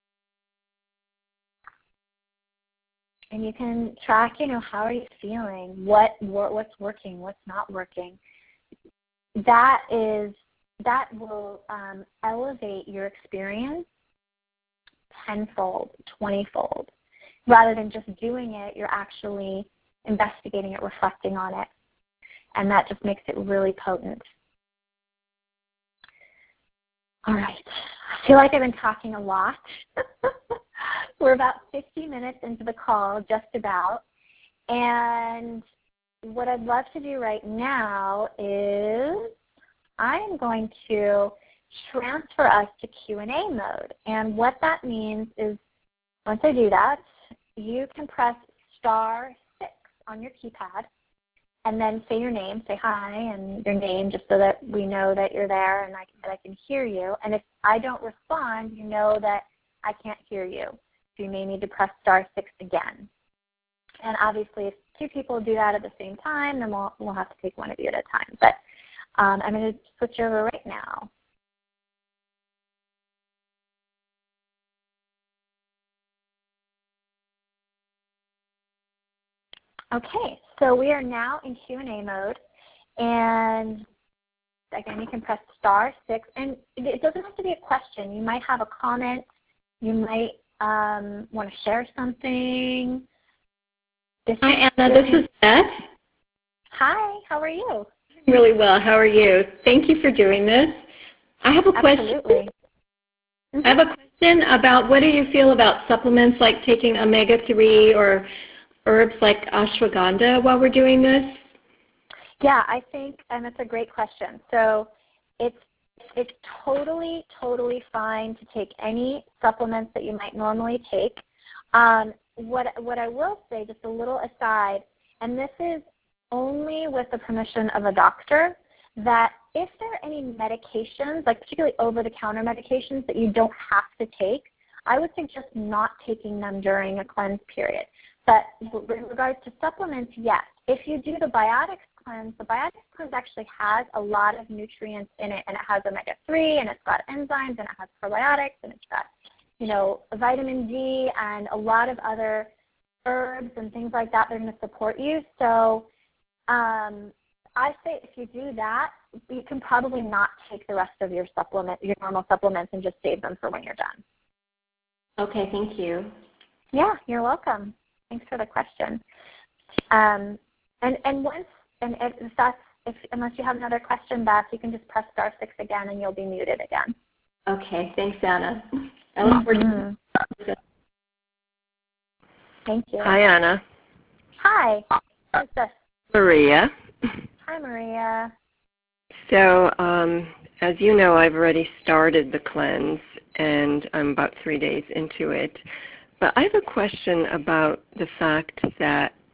And you can track, you know, how are you feeling? What, what what's working? What's not working? That is that will um, elevate your experience tenfold, twentyfold. Rather than just doing it, you're actually investigating it, reflecting on it, and that just makes it really potent. All right. I feel like I've been talking a lot. We're about fifty minutes into the call, just about, and what I'd love to do right now is I am going to transfer us to Q and A mode. And what that means is once I do that, you can press star six on your keypad and then say your name, say hi and your name just so that we know that you're there and I, that I can hear you. And if I don't respond, you know that I can't hear you. So you may need to press star six again. And obviously if two people do that at the same time, then we'll, we'll have to take one of you at a time. But Um, I'm going to switch over right now. Okay, so we are now in Q and A mode, and again, you can press star six, and it doesn't have to be a question. You might have a comment. You might um, want to share something. This Hi, Anna. This is Beth. Hi, how are you? Really well. How are you? Thank you for doing this. I have a Absolutely. question. Mm-hmm. I have a question about what do you feel about supplements like taking omega three or herbs like ashwagandha while we're doing this? Yeah, I think, and that's a great question. So it's it's totally, totally fine to take any supplements that you might normally take. Um, what what I will say, just a little aside, and this is only with the permission of a doctor, that if there are any medications, like particularly over-the-counter medications that you don't have to take, I would suggest not taking them during a cleanse period. But with regards to supplements, yes. If you do the Biotics cleanse, the Biotics cleanse actually has a lot of nutrients in it, and it has omega three, and it's got enzymes, and it has probiotics, and it's got, you know, vitamin D, and a lot of other herbs and things like that that are going to support you. So um, I say if you do that, you can probably not take the rest of your supplement, your normal supplements, and just save them for when you're done. Okay, thank you. Yeah, you're welcome. Thanks for the question. Um, and and once and if that's if unless you have another question, Beth, you can just press star six again, and you'll be muted again. Okay, thanks, Anna. I look forward mm-hmm. to Thank you. Hi, Anna. Hi. Who's this? Maria. Hi, Maria. So, um, as you know, I've already started the cleanse, and I'm about three days into it. But I have a question about the fact that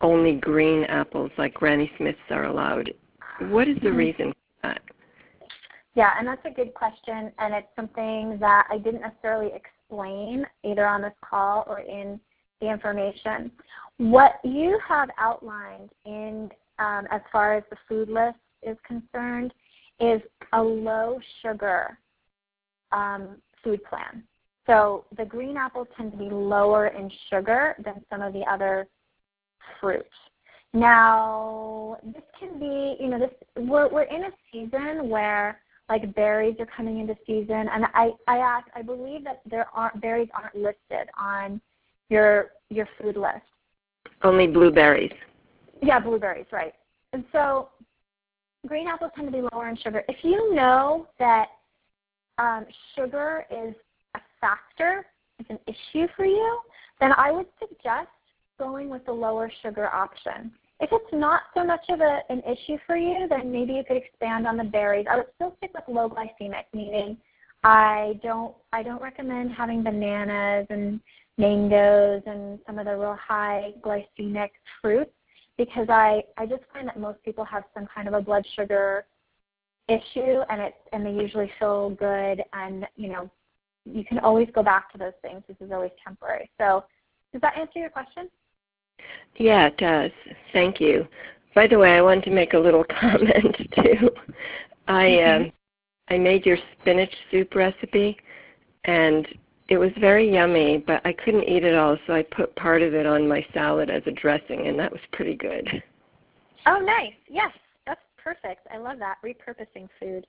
only green apples like Granny Smiths are allowed. What is the Mm-hmm. reason for that? Yeah, and that's a good question, and it's something that I didn't necessarily explain either on this call or in the information. What you have outlined in um, as far as the food list is concerned is a low sugar um, food plan. So the green apples tend to be lower in sugar than some of the other fruits. Now, this can be, you know, this we're we're in a season where like berries are coming into season, and I I ask, I believe that there aren't berries aren't listed on your your food list. Only blueberries. Yeah, blueberries, right. And so green apples tend to be lower in sugar. If you know that um, sugar is a factor, is an issue for you, then I would suggest going with the lower sugar option. If it's not so much of a, an issue for you, then maybe you could expand on the berries. I would still stick with low glycemic, meaning I don't I don't recommend having bananas and mangoes and some of the real high glycemic fruits, because I, I just find that most people have some kind of a blood sugar issue, and it and they usually feel good, and you know you can always go back to those things. This is always temporary. So does that answer your question? Yeah, it does. Thank you. By the way, I wanted to make a little comment too. I Mm-hmm. um, I made your spinach soup recipe, and it was very yummy, but I couldn't eat it all, so I put part of it on my salad as a dressing, and that was pretty good. Oh, nice. Yes, that's perfect. I love that, repurposing food.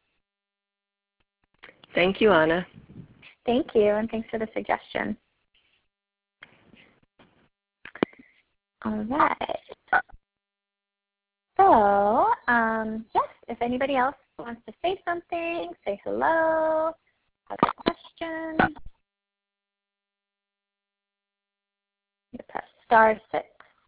Thank you, Anna. Thank you, and thanks for the suggestion. All right. So, um, yes, if anybody else wants to say something, say hello, have a question, you press star six.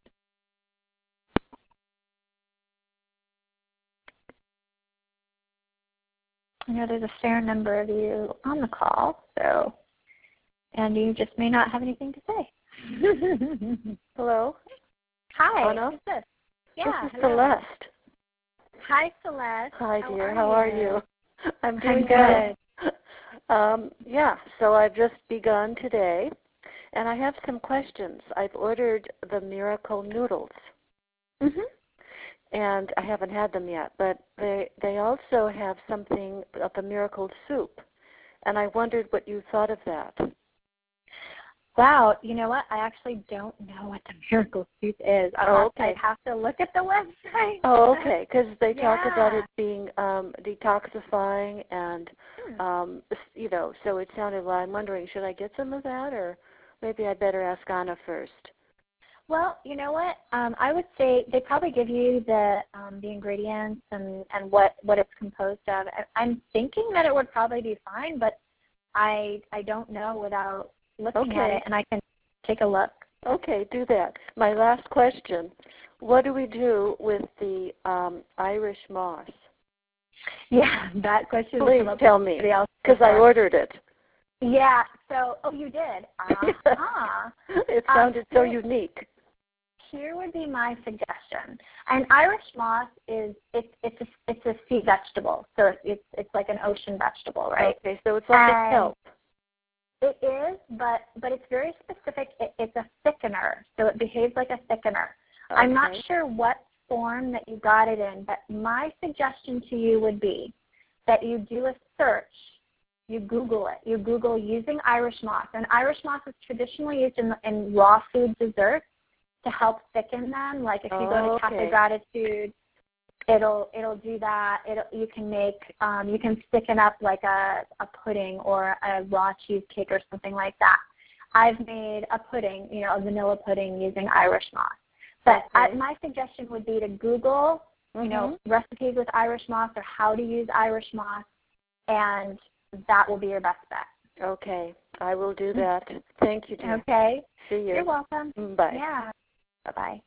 I know there's a fair number of you on the call, so, and you just may not have anything to say. Hello? Hi, Anna? who's this? Yeah, This is hello. Celeste. Hi, Celeste. Hi, How dear. are How you? are you? I'm doing I'm good. um, yeah, so I've just begun today, and I have some questions. I've ordered the Miracle Noodles, Mhm. and I haven't had them yet, but they they also have something of the Miracle Soup, and I wondered what you thought of that. Wow, you know what? I actually don't know what the Miracle Soup is. I'll Oh, have, okay. I'd have to look at the website. Oh, okay, because they talk about Yeah. it being um, detoxifying, and Hmm. um, s- you know, so it sounded. Well, I'm wondering, should I get some of that, or maybe I'd better ask Anna first. Well, you know what? Um, I would say they probably give you the um, the ingredients and, and what, what it's composed of. I, I'm thinking that it would probably be fine, but I I don't know without looking at Okay. it, and I can take a look. Okay, do that. My last question: what do we do with the um, Irish moss? Yeah, that question Please came up tell with me, somebody else because I before. ordered it. Yeah. So, oh, you did. Uh-huh. It Um, sounded so here- unique. Here would be my suggestion. And Irish moss is it's it's a it's a sea vegetable, so it's it's, it's like an ocean vegetable, right? Okay, so it's like a And kelp. it is, but but it's very specific. It, it's a thickener, so it behaves like a thickener. Okay. I'm not sure what form that you got it in, but my suggestion to you would be that you do a search. You Google it. You Google using Irish moss. And Irish moss is traditionally used in, in raw food desserts to help thicken them. Like if you Oh, go to okay. Cafe Gratitude, it'll it'll do that. It'll, you can make um, you can thicken up like a, a pudding or a raw cheesecake or something like that. I've made a pudding, you know, a vanilla pudding using Irish moss. But Okay. I, my suggestion would be to Google, you Mhm. know, recipes with Irish moss or how to use Irish moss, and that will be your best bet. Okay, I will do that. Thank you, dear. Okay? See you. You're welcome. Mm, Bye. Yeah. Bye-bye.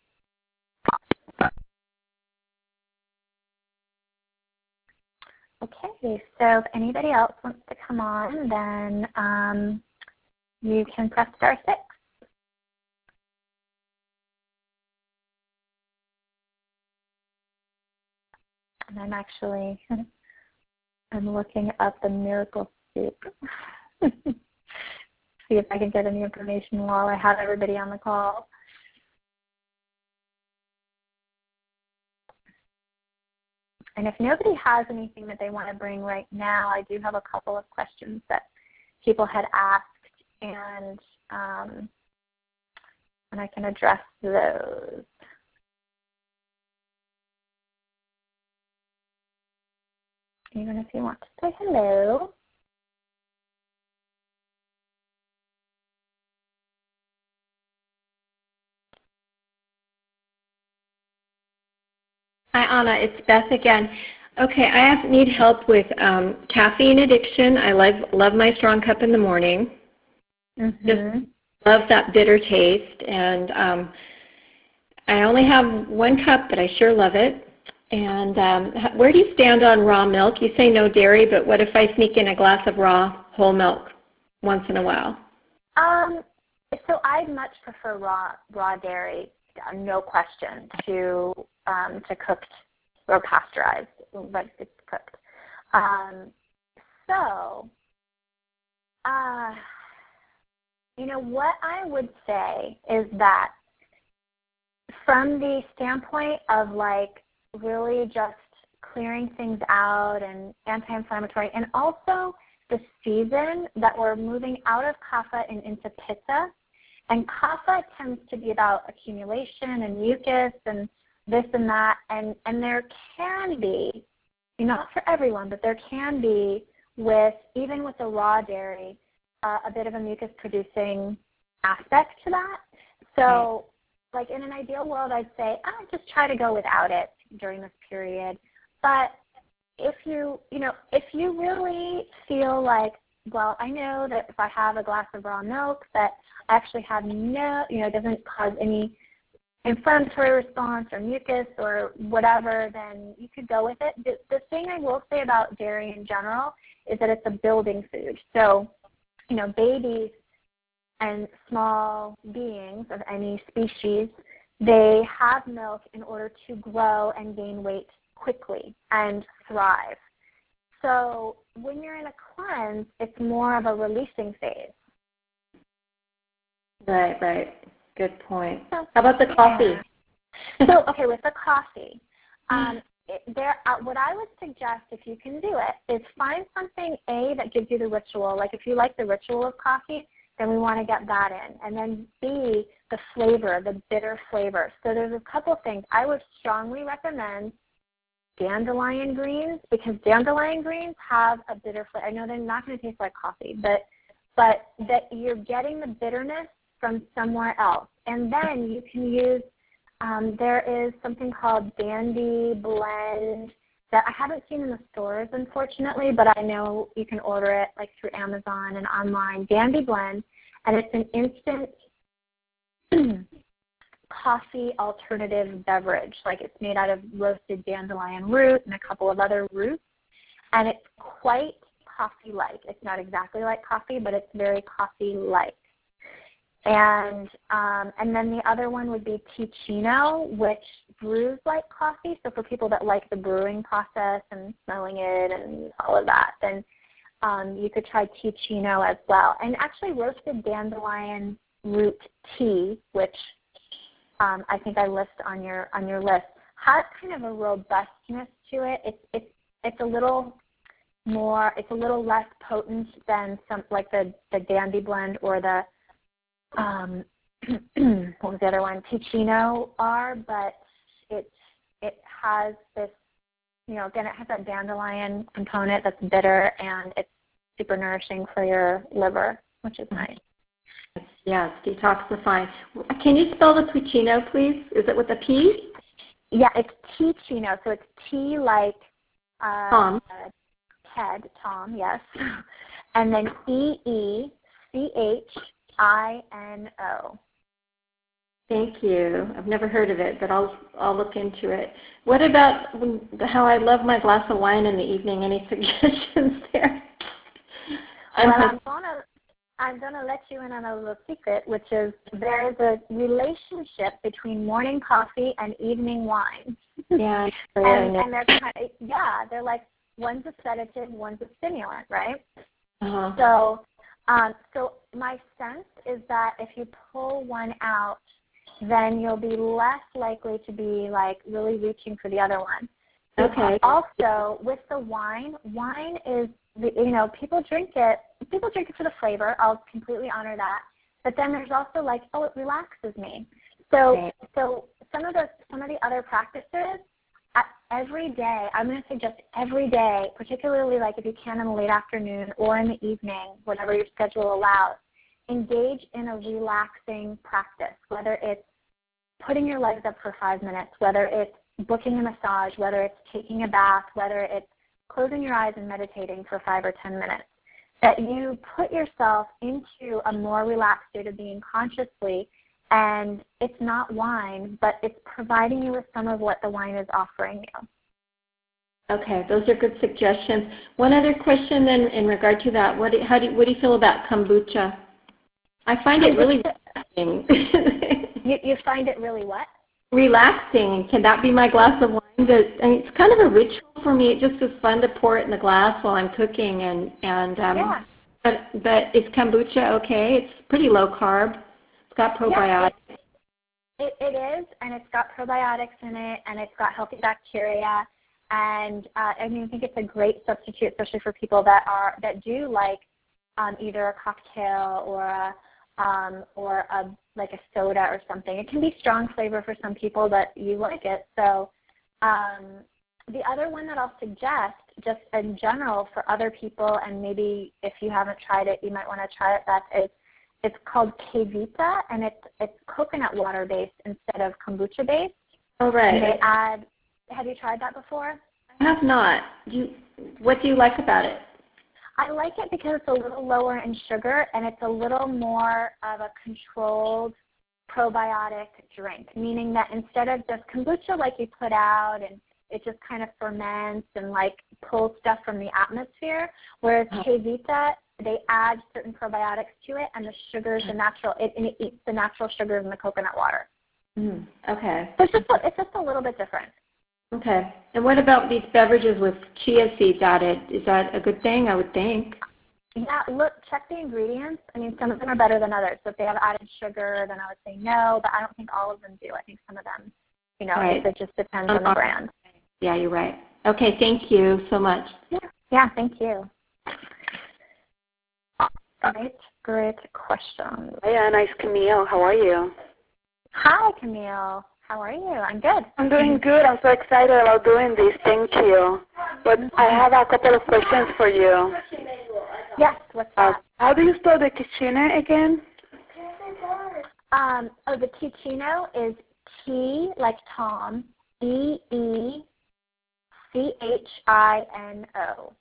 Okay, so if anybody else wants to come on, then um, you can press star six. And I'm actually, I'm looking up the miracle soup. See if I can get any information while I have everybody on the call. And if nobody has anything that they want to bring right now, I do have a couple of questions that people had asked, and um, and I can address those. Even if you want to say hello. Hi, Anna. It's Beth again. Okay, I have, need help with um, caffeine addiction. I love, love my strong cup in the morning. Mm-hmm. Just love that bitter taste. And um, I only have one cup, but I sure love it. And um, where do you stand on raw milk? You say no dairy, but what if I sneak in a glass of raw whole milk once in a while? Um, so I much prefer raw raw dairy, no question, to um, to cooked or pasteurized, but it's cooked. Um, so, uh, you know, what I would say is that from the standpoint of like really just clearing things out and anti-inflammatory, and also the season that we're moving out of kapha and into pitta, and kapha tends to be about accumulation and mucus and this and that, and, and there can be, not for everyone, but there can be with, even with the raw dairy, uh, a bit of a mucus-producing aspect to that. So, like in an ideal world, I'd say, oh, just try to go without it during this period. But if you, you know, if you really feel like, well, I know that if I have a glass of raw milk that I actually have no, you know, it doesn't cause any inflammatory response or mucus or whatever, then you could go with it. The, the thing I will say about dairy in general is that it's a building food. So, you know, babies and small beings of any species, they have milk in order to grow and gain weight quickly and thrive. So when you're in a cleanse, it's more of a releasing phase. Right, right. Good point. So, how about the coffee? Yeah. So, okay, with the coffee, um, it, there. Uh, what I would suggest, if you can do it, is find something, A, that gives you the ritual. Like if you like the ritual of coffee, then we want to get that in. And then B, the flavor, the bitter flavor. So there's a couple of things. I would strongly recommend dandelion greens, because dandelion greens have a bitter flavor. I know they're not going to taste like coffee, but but that you're getting the bitterness from somewhere else. And then you can use, um, there is something called Dandy Blend that I haven't seen in the stores, unfortunately, but I know you can order it like through Amazon and online. Dandy Blend, and it's an instant coffee alternative beverage. Like it's made out of roasted dandelion root and a couple of other roots, and it's quite coffee-like. It's not exactly like coffee, but it's very coffee-like. And um, and then the other one would be Ticino, which brews like coffee. So for people that like the brewing process and smelling it and all of that, then um, you could try Ticino as well. And actually roasted dandelion root tea, which um, I think I list on your on your list, has kind of a robustness to it. It's it's it's a little more, it's a little less potent than some like the the Dandy Blend or the um, what was the other one, Ticino are, but it's it has this, you know, again, it has that dandelion component that's bitter, and it's super nourishing for your liver, which is nice. Yes, detoxifying. Can you spell the Ticino, please? Is it with a P? Yeah, it's Ticino, so it's T like uh, Tom. Ted, Tom, yes, and then E E C H I N O. Thank you. I've never heard of it, but I'll I'll look into it. What about how I love my glass of wine in the evening? Any suggestions there? Well, I'm gonna I'm gonna let you in on a little secret, which is there is a relationship between morning coffee and evening wine. Yeah. and, and they're kind of, yeah, they're like, one's a sedative, one's a stimulant, right? Uh-huh. So, um, so my sense is that if you pull one out, then you'll be less likely to be like really reaching for the other one. Okay. Also, with the wine, wine is, the, you know, people drink it. People drink it for the flavor. I'll completely honor that. But then there's also like, oh, it relaxes me. So, okay. so some of the some of the other practices, uh, every day, I'm going to suggest every day, particularly like if you can in the late afternoon or in the evening, whatever your schedule allows, engage in a relaxing practice, whether it's putting your legs up for five minutes, whether it's booking a massage, whether it's taking a bath, whether it's closing your eyes and meditating for five or ten minutes, that you put yourself into a more relaxed state of being consciously, and it's not wine, but it's providing you with some of what the wine is offering you. Okay, those are good suggestions. One other question then in regard to that, what do, how do you, what do you feel about kombucha? I find it really relaxing. you, you find it really what? Relaxing. Can that be my glass of wine? That, I mean, it's kind of a ritual for me. It just is fun to pour it in the glass while I'm cooking, and and um, yeah. But but is kombucha okay? It's pretty low carb. It's got probiotics. Yeah, it, it, it is, and it's got probiotics in it, and it's got healthy bacteria. And uh, I mean, I think it's a great substitute, especially for people that are that do like um, either a cocktail or a um, or a like a soda or something. It can be strong flavor for some people, but you like it. So um, the other one that I'll suggest, just in general for other people, and maybe if you haven't tried it, you might want to try it. That is, it's called KeVita, and it's it's coconut water based instead of kombucha based. Oh, right. And they add. Have you tried that before? I have not. Do you, what do you like about it? I like it because it's a little lower in sugar, and it's a little more of a controlled probiotic drink, meaning that instead of just kombucha like you put out and it just kind of ferments and like pulls stuff from the atmosphere, whereas KeVita, they add certain probiotics to it, and the sugars, the natural, it, and it eats the natural sugars in the coconut water. Mm, okay. So it's just, a, it's just a little bit different. Okay. And what about these beverages with chia seeds added? Is that a good thing? I would think. Yeah, look, check the ingredients. I mean, some of them are better than others. So if they have added sugar, then I would say no, but I don't think all of them do. I think some of them, you know, right. it just depends on the brand. Yeah, you're right. Okay, thank you so much. Yeah, yeah, thank you. Great, great question. Hi, Anna. It's Camille. How are you? Hi, Camille. How are you? I'm good. I'm doing good. I'm so excited about doing this. Thank you. But I have a couple of questions for you. Yes, what's that? Uh, how do you spell the Ticino again? Um, oh, the Ticino is T like Tom, E E C H I N O.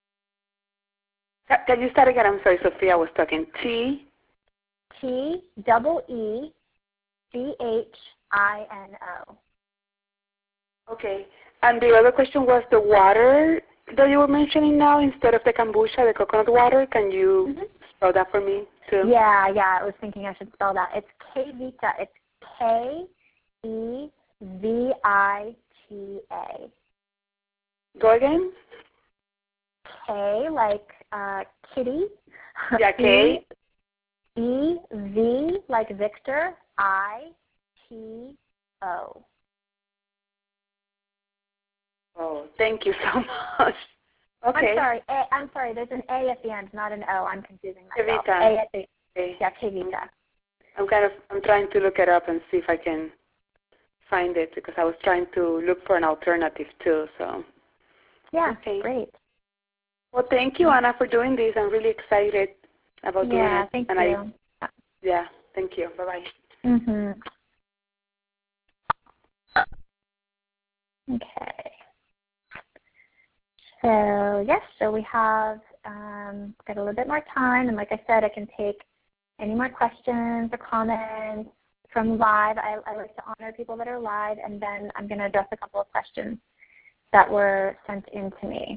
Can you start again? I'm sorry, Sophia was talking. T? T double E C H I N O. Okay. And the other question was the water that you were mentioning now instead of the kombucha, the coconut water. Can you mm-hmm. spell that for me too? Yeah, yeah. I was thinking I should spell that. It's KeVita. It's K E V I T A. Go again? K like uh, kitty. Yeah, K. E V like Victor. I T O. Oh, thank you so much. Okay. I'm sorry. A, I'm sorry. There's an A at the end, not an O. I'm confusing myself. KeVita. A at the okay. Yeah, KeVita. I'm kind of I'm trying to look it up and see if I can find it because I was trying to look for an alternative too. So. Yeah. Okay. Great. Well, thank you, Anna, for doing this. I'm really excited about doing yeah, it. Thank and you. I, yeah. Thank you. Bye bye. Mhm. Okay. So yes, so we have um, got a little bit more time, and like I said, I can take any more questions or comments from live. I, I like to honor people that are live, and then I'm going to address a couple of questions that were sent in to me.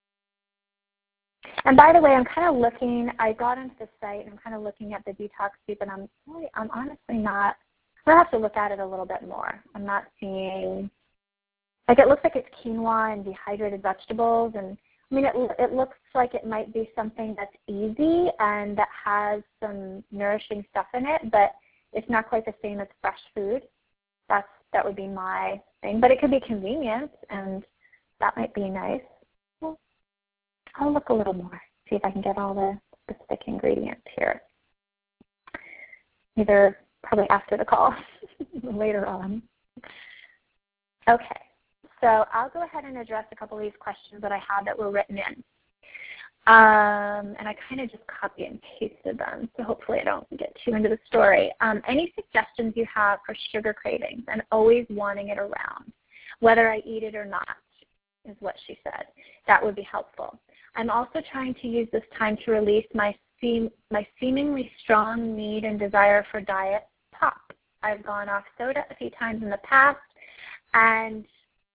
And by the way, I'm kind of looking. I got onto the site, and I'm kind of looking at the detox soup, and I'm really, I'm honestly not. I'll have to look at it a little bit more. I'm not seeing like it looks like it's quinoa and dehydrated vegetables, and I mean, it, it looks like it might be something that's easy and that has some nourishing stuff in it, but it's not quite the same as fresh food. That's, that would be my thing. But it could be convenient, and that might be nice. Well, I'll look a little more, see if I can get all the specific ingredients here. Either probably after the call, later on. Okay. So I'll go ahead and address a couple of these questions that I had that were written in. Um, and I kind of just copy and pasted them, so hopefully I don't get too into the story. Um, any suggestions you have for sugar cravings and always wanting it around, whether I eat it or not, is what she said. That would be helpful. I'm also trying to use this time to release my, seem, my seemingly strong need and desire for diet pop. I've gone off soda a few times in the past, and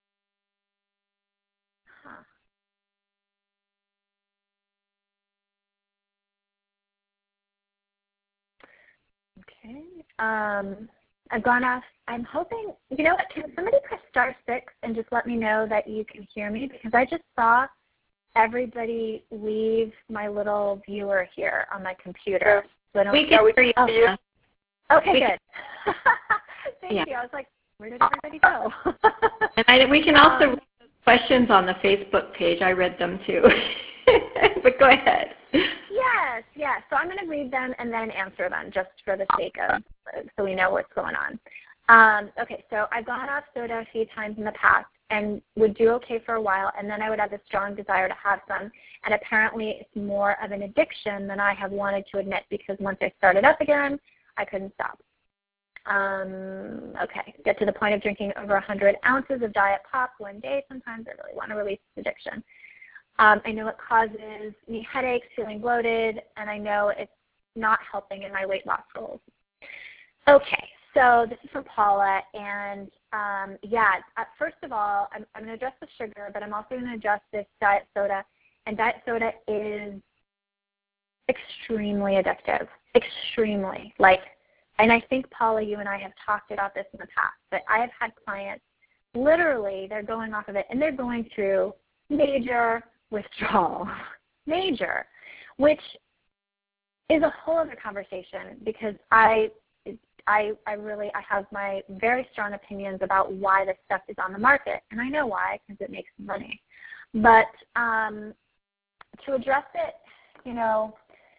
Okay. Um, I've gone off. I'm hoping, you know what, can somebody press star six and just let me know that you can hear me? Because I just saw everybody leave my little viewer here on my computer. So I don't we can hear you. Oh. Okay, we good. Thank yeah. you. I was like, where did everybody go? And I, we can also um, read those questions on the Facebook page. I read them too. But go ahead. Yes, yes. So I'm going to read them and then answer them just for the sake of, so we know what's going on. Um, okay, so I've gone off soda a few times in the past and would do okay for a while, and then I would have a strong desire to have some. And apparently it's more of an addiction than I have wanted to admit, because once I started up again, I couldn't stop. Um, okay, get to the point of drinking over one hundred ounces of diet pop one day. Sometimes I really want to release this addiction. Um, I know it causes me headaches, feeling bloated, and I know it's not helping in my weight loss goals. Okay, so this is from Paula, and um, yeah, uh, first of all, I'm, I'm going to address the sugar, but I'm also going to address this diet soda, and diet soda is extremely addictive, extremely. Like, and I think, Paula, you and I have talked about this in the past, but I have had clients, literally, they're going off of it, and they're going through major withdrawal, major, which is a whole other conversation, because I, I, I really, I have my very strong opinions about why this stuff is on the market, and I know why, because it makes money. But um, to address it, you know,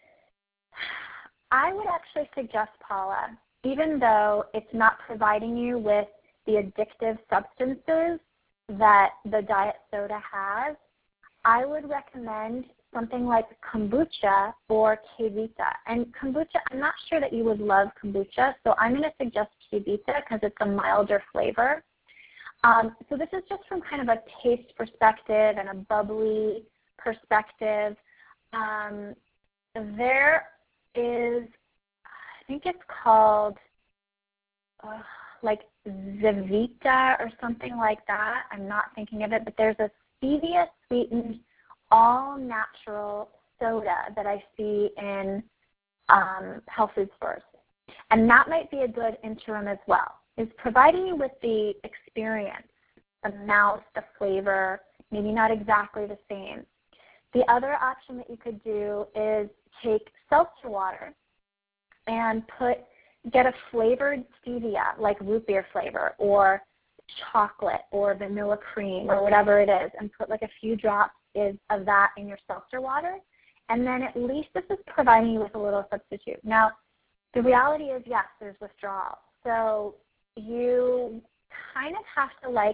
I would actually suggest, Paula, even though it's not providing you with the addictive substances that the diet soda has, I would recommend something like kombucha or K-Vita. And kombucha, I'm not sure that you would love kombucha, so I'm going to suggest K-Vita because it's a milder flavor. Um, so this is just from kind of a taste perspective and a bubbly perspective. Um, there is, I think it's called uh, like Zevita or something like that. I'm not thinking of it, but there's a stevia sweetened all natural soda that I see in um, health food stores. And that might be a good interim as well, is providing you with the experience, the mouth, the flavor, maybe not exactly the same. The other option that you could do is take seltzer water and put get a flavored stevia, like root beer flavor or chocolate or vanilla cream or whatever it is, and put like a few drops is, of that in your seltzer water. And then at least this is providing you with a little substitute. Now, the reality is, yes, there's withdrawal. So you kind of have to like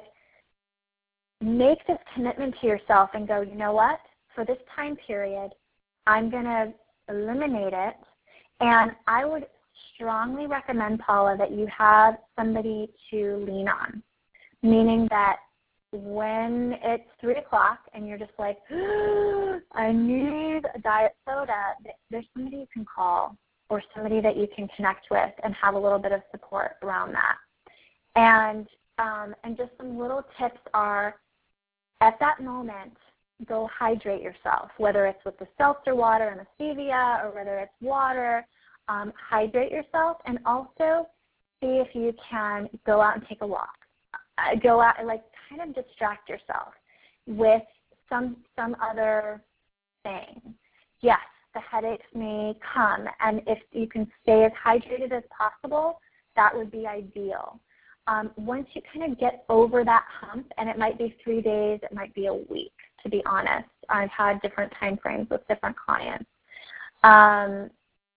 make this commitment to yourself and go, you know what? For this time period, I'm going to eliminate it. And I would strongly recommend, Paula, that you have somebody to lean on, meaning that when it's three o'clock and you're just like, oh, I need a diet soda, there's somebody you can call or somebody that you can connect with and have a little bit of support around that. And, um, and just some little tips are, at that moment, go hydrate yourself, whether it's with the seltzer water and the stevia or whether it's water. Um, hydrate yourself, and also see if you can go out and take a walk. Uh, go out and like kind of distract yourself with some some other thing. Yes, the headaches may come, and if you can stay as hydrated as possible, that would be ideal. Um, once you kind of get over that hump, and it might be three days, it might be a week, to be honest. I've had different time frames with different clients. Um,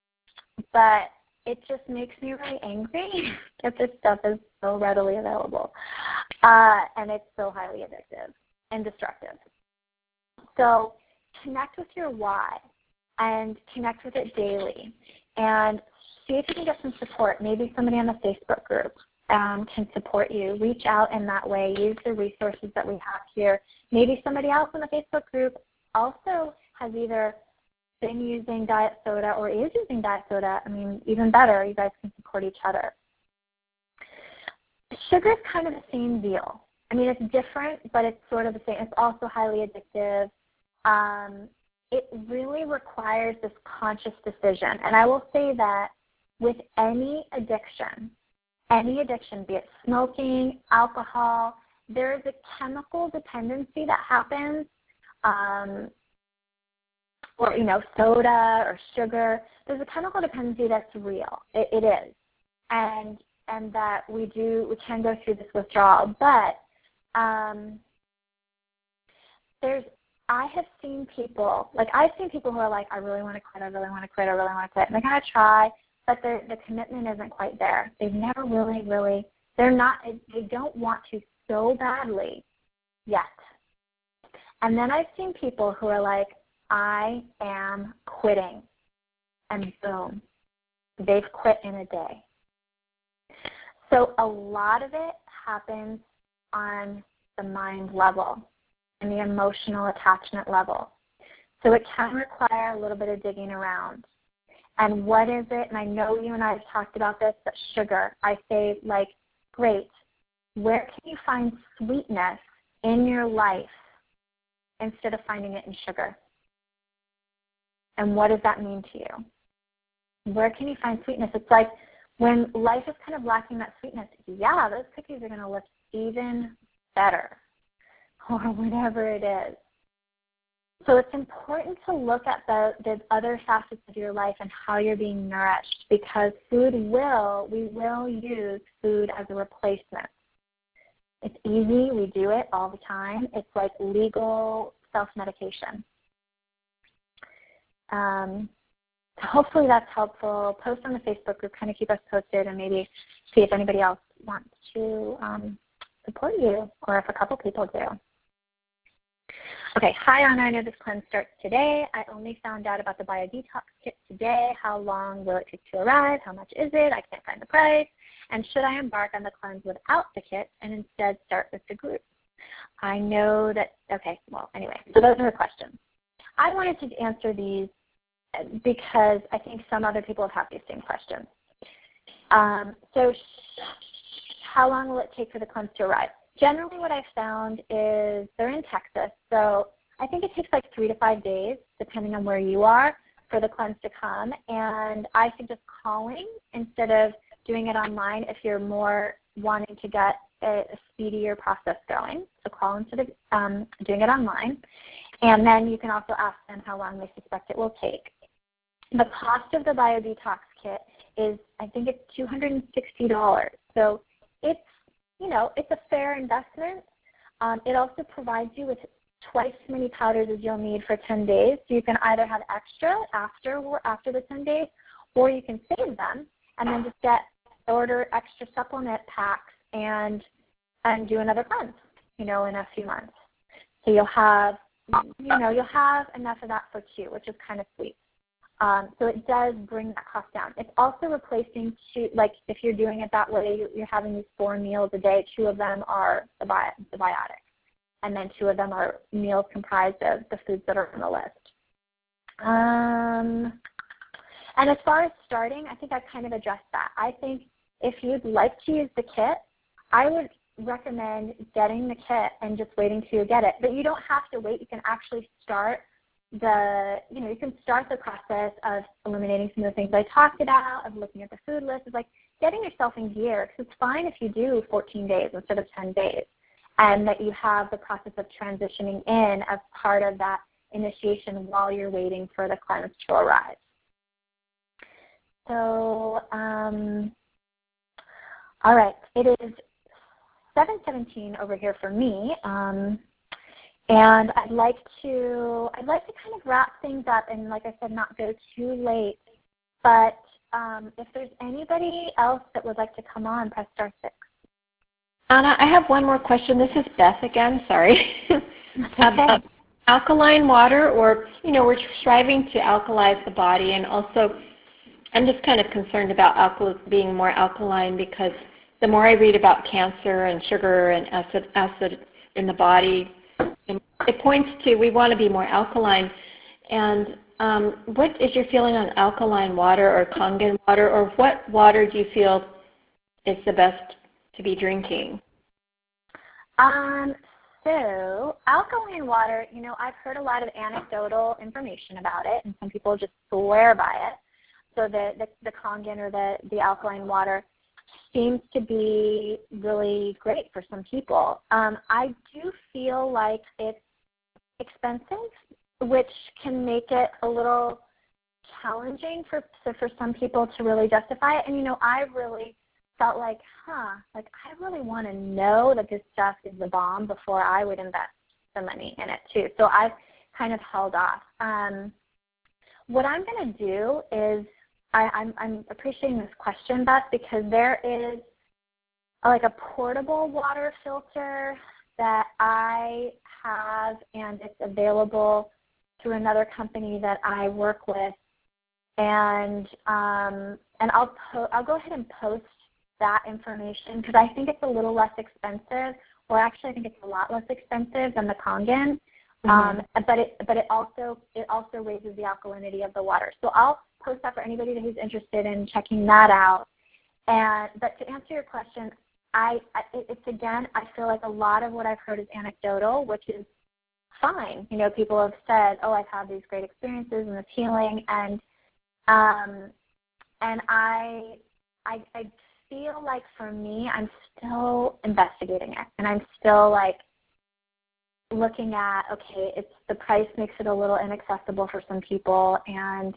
but it just makes me really angry that this stuff is so readily available. Uh, and it's so highly addictive and destructive. So connect with your why and connect with it daily. And see if you can get some support. Maybe somebody on the Facebook group um, can support you. Reach out in that way. Use the resources that we have here. Maybe somebody else in the Facebook group also has either been using diet soda or is using diet soda. I mean, even better, you guys can support each other. Sugar is kind of the same deal. I mean, it's different, but it's sort of the same. It's also highly addictive. Um, it really requires this conscious decision. And I will say that with any addiction, any addiction, be it smoking, alcohol, there is a chemical dependency that happens, um, or, you know, soda or sugar. There's a chemical dependency that's real. It, it is. And and that we do, we can go through this withdrawal. But um, there's, I have seen people, like I've seen people who are like, I really want to quit, I really want to quit, I really want to quit. And they kind of try, but the commitment isn't quite there. They've never really, really, they're not, they don't want to so badly yet. And then I've seen people who are like, I am quitting. And boom, they've quit in a day. So a lot of it happens on the mind level and the emotional attachment level. So it can require a little bit of digging around. And what is it? And I know you and I have talked about this, but sugar. I say, like, great. Where can you find sweetness in your life instead of finding it in sugar? And what does that mean to you? Where can you find sweetness? It's like when life is kind of lacking that sweetness, yeah, those cookies are going to look even better, or whatever it is. So it's important to look at the, the other facets of your life and how you're being nourished, because food will, we will use food as a replacement. It's easy. We do it all the time. It's like legal self-medication. Um, hopefully that's helpful. Post on the Facebook group, kind of keep us posted, and maybe see if anybody else wants to um, support you, or if a couple people do. Okay, hi Anna, I know this cleanse starts today. I only found out about the BioDetox kit today. How long will it take to arrive? How much is it? I can't find the price. And should I embark on the cleanse without the kit and instead start with the group? I know that, okay, well, anyway, so those are the questions. I wanted to answer these because I think some other people have had these same questions. Um, so how long will it take for the cleanse to arrive? Generally what I've found is they're in Texas, so I think it takes like three to five days, depending on where you are, for the cleanse to come. And I suggest calling instead of doing it online if you're more wanting to get a, a speedier process going. So call instead of um, doing it online. And then you can also ask them how long they suspect it will take. The cost of the BioDetox kit is, I think it's two hundred sixty dollars. So it's, you know, it's a fair investment. Um, it also provides you with twice as many powders as you'll need for ten days. So you can either have extra after or after the ten days, or you can save them and then just get order extra supplement packs and and do another cleanse, you know, in a few months. So you'll have, you know, you'll have enough of that for two, which is kind of sweet. Um, so it does bring that cost down. It's also replacing two, like if you're doing it that way, you're having these four meals a day. Two of them are the, bi- the biotic, and then two of them are meals comprised of the foods that are on the list. Um, and as far as starting, I think I've kind of addressed that. I think if you'd like to use the kit, I would recommend getting the kit and just waiting till you get it. But you don't have to wait. You can actually start the, you know, you can start the process of eliminating some of the things I talked about, of looking at the food list, of like getting yourself in gear. Because it's fine if you do fourteen days instead of ten days. and that you have the process of transitioning in as part of that initiation while you're waiting for the cleanse to arrive. So, um, all right, it is seven seventeen over here for me, um, and I'd like to I'd like to kind of wrap things up and, like I said, not go too late. But um, if there's anybody else that would like to come on, press star six. Anna, I have one more question. This is Beth again. Sorry. Okay. Alkaline water, or you know, we're striving to alkalize the body, and also I'm just kind of concerned about alkali- being more alkaline, because the more I read about cancer and sugar and acid acid in the body, it points to we want to be more alkaline. And um, what is your feeling on alkaline water or Kangen water, or what water do you feel is the best to be drinking? Um, so alkaline water, you know, I've heard a lot of anecdotal information about it, and some people just swear by it. So the, the, the Kangen or the, the alkaline water seems to be really great for some people. Um, I do feel like it's expensive, which can make it a little challenging for so for some people to really justify it. And, you know, I really felt like, huh, like I really want to know that this stuff is the bomb before I would invest the money in it too. So I've kind of held off. Um, what I'm going to do is I, I'm, I'm appreciating this question, Beth, because there is a, like a portable water filter that I have, and it's available through another company that I work with, and um, and I'll po- I'll go ahead and post that information, because I think it's a little less expensive, or actually I think it's a lot less expensive than the Kangen. Mm-hmm. Um, but it but it also it also raises the alkalinity of the water. So I'll post that for anybody who's interested in checking that out. And but to answer your question, I, I it's again I feel like a lot of what I've heard is anecdotal, which is fine. You know, people have said, oh, I've had these great experiences and this healing, and um, and I I I feel like for me, I'm still investigating it, and I'm still like looking at, okay, it's the price makes it a little inaccessible for some people, and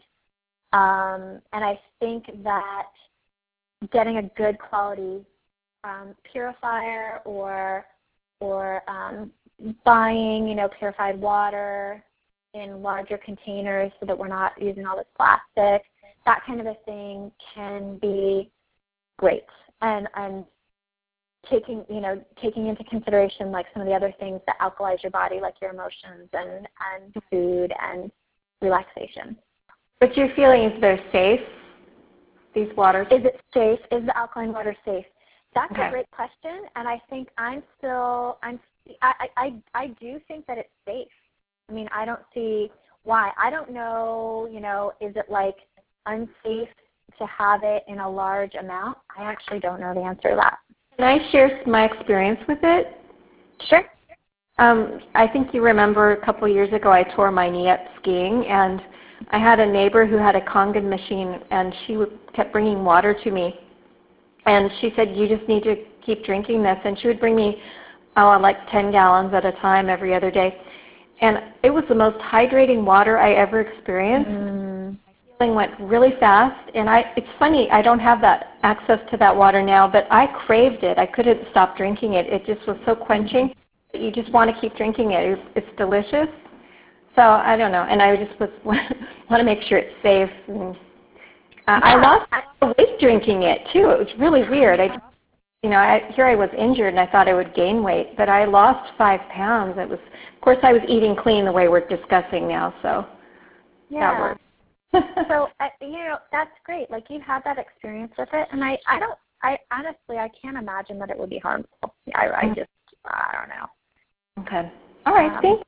um, and I think that getting a good quality um, purifier, or or um, buying, you know, purified water in larger containers so that we're not using all this plastic, that kind of a thing can be great. And and taking, you know, taking into consideration like some of the other things that alkalize your body, like your emotions and, and food and relaxation. But your feeling is they're safe, these waters? Is it safe? Is the alkaline water safe? That's Okay. a great question, and I think I'm still, I'm, I, I, I do think that it's safe. I mean, I don't see why. I don't know, you know, is it like unsafe to have it in a large amount? I actually don't know the answer to that. Can I share my experience with it? Sure. Um, I think you remember a couple years ago I tore my knee up skiing, and I had a neighbor who had a Kangen machine, and she would, kept bringing water to me. And she said, you just need to keep drinking this. And she would bring me oh, like ten gallons at a time every other day. And it was the most hydrating water I ever experienced. Mm. My healing went really fast. And I, it's funny, I don't have that access to that water now, but I craved it. I couldn't stop drinking it. It just was so quenching. You just want to keep drinking it. It's, it's delicious. So I don't know. And I just was, want to make sure it's safe. And, uh, I lost weight drinking it, too. It was really weird. I, you know, I, here I was injured, and I thought I would gain weight, but I lost five pounds. It was, of course, I was eating clean the way we're discussing now, so yeah. that worked. So, uh, you know, that's great. Like, you had that experience with it, and I, I don't, I honestly, I can't imagine that it would be harmful. I, I just, I don't know. Okay. All right. Um, thank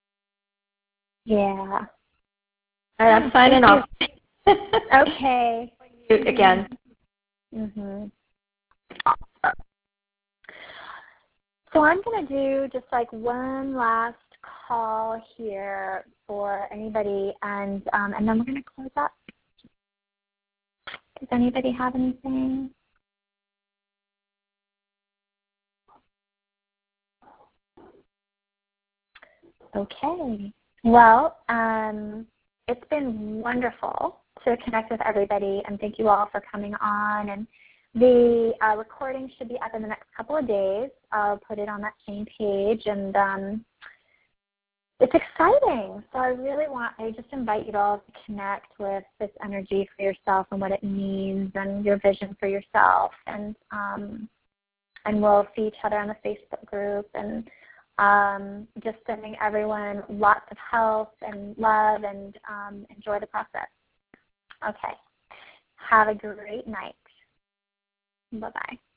you. Yeah. All right, I'm signing off. Okay. Again. Mm-hmm. So I'm going to do just like one last call here for anybody, and um, and then we're going to close up. Does anybody have anything? Okay. Well, um, it's been wonderful to connect with everybody, and thank you all for coming on. And the uh, recording should be up in the next couple of days. I'll put it on that same page, and um, it's exciting. So I really want, I just invite you all to connect with this energy for yourself and what it means and your vision for yourself. And um, and we'll see each other on the Facebook group, and um, just sending everyone lots of health and love, and um, enjoy the process. Okay. Have a great night. Bye-bye.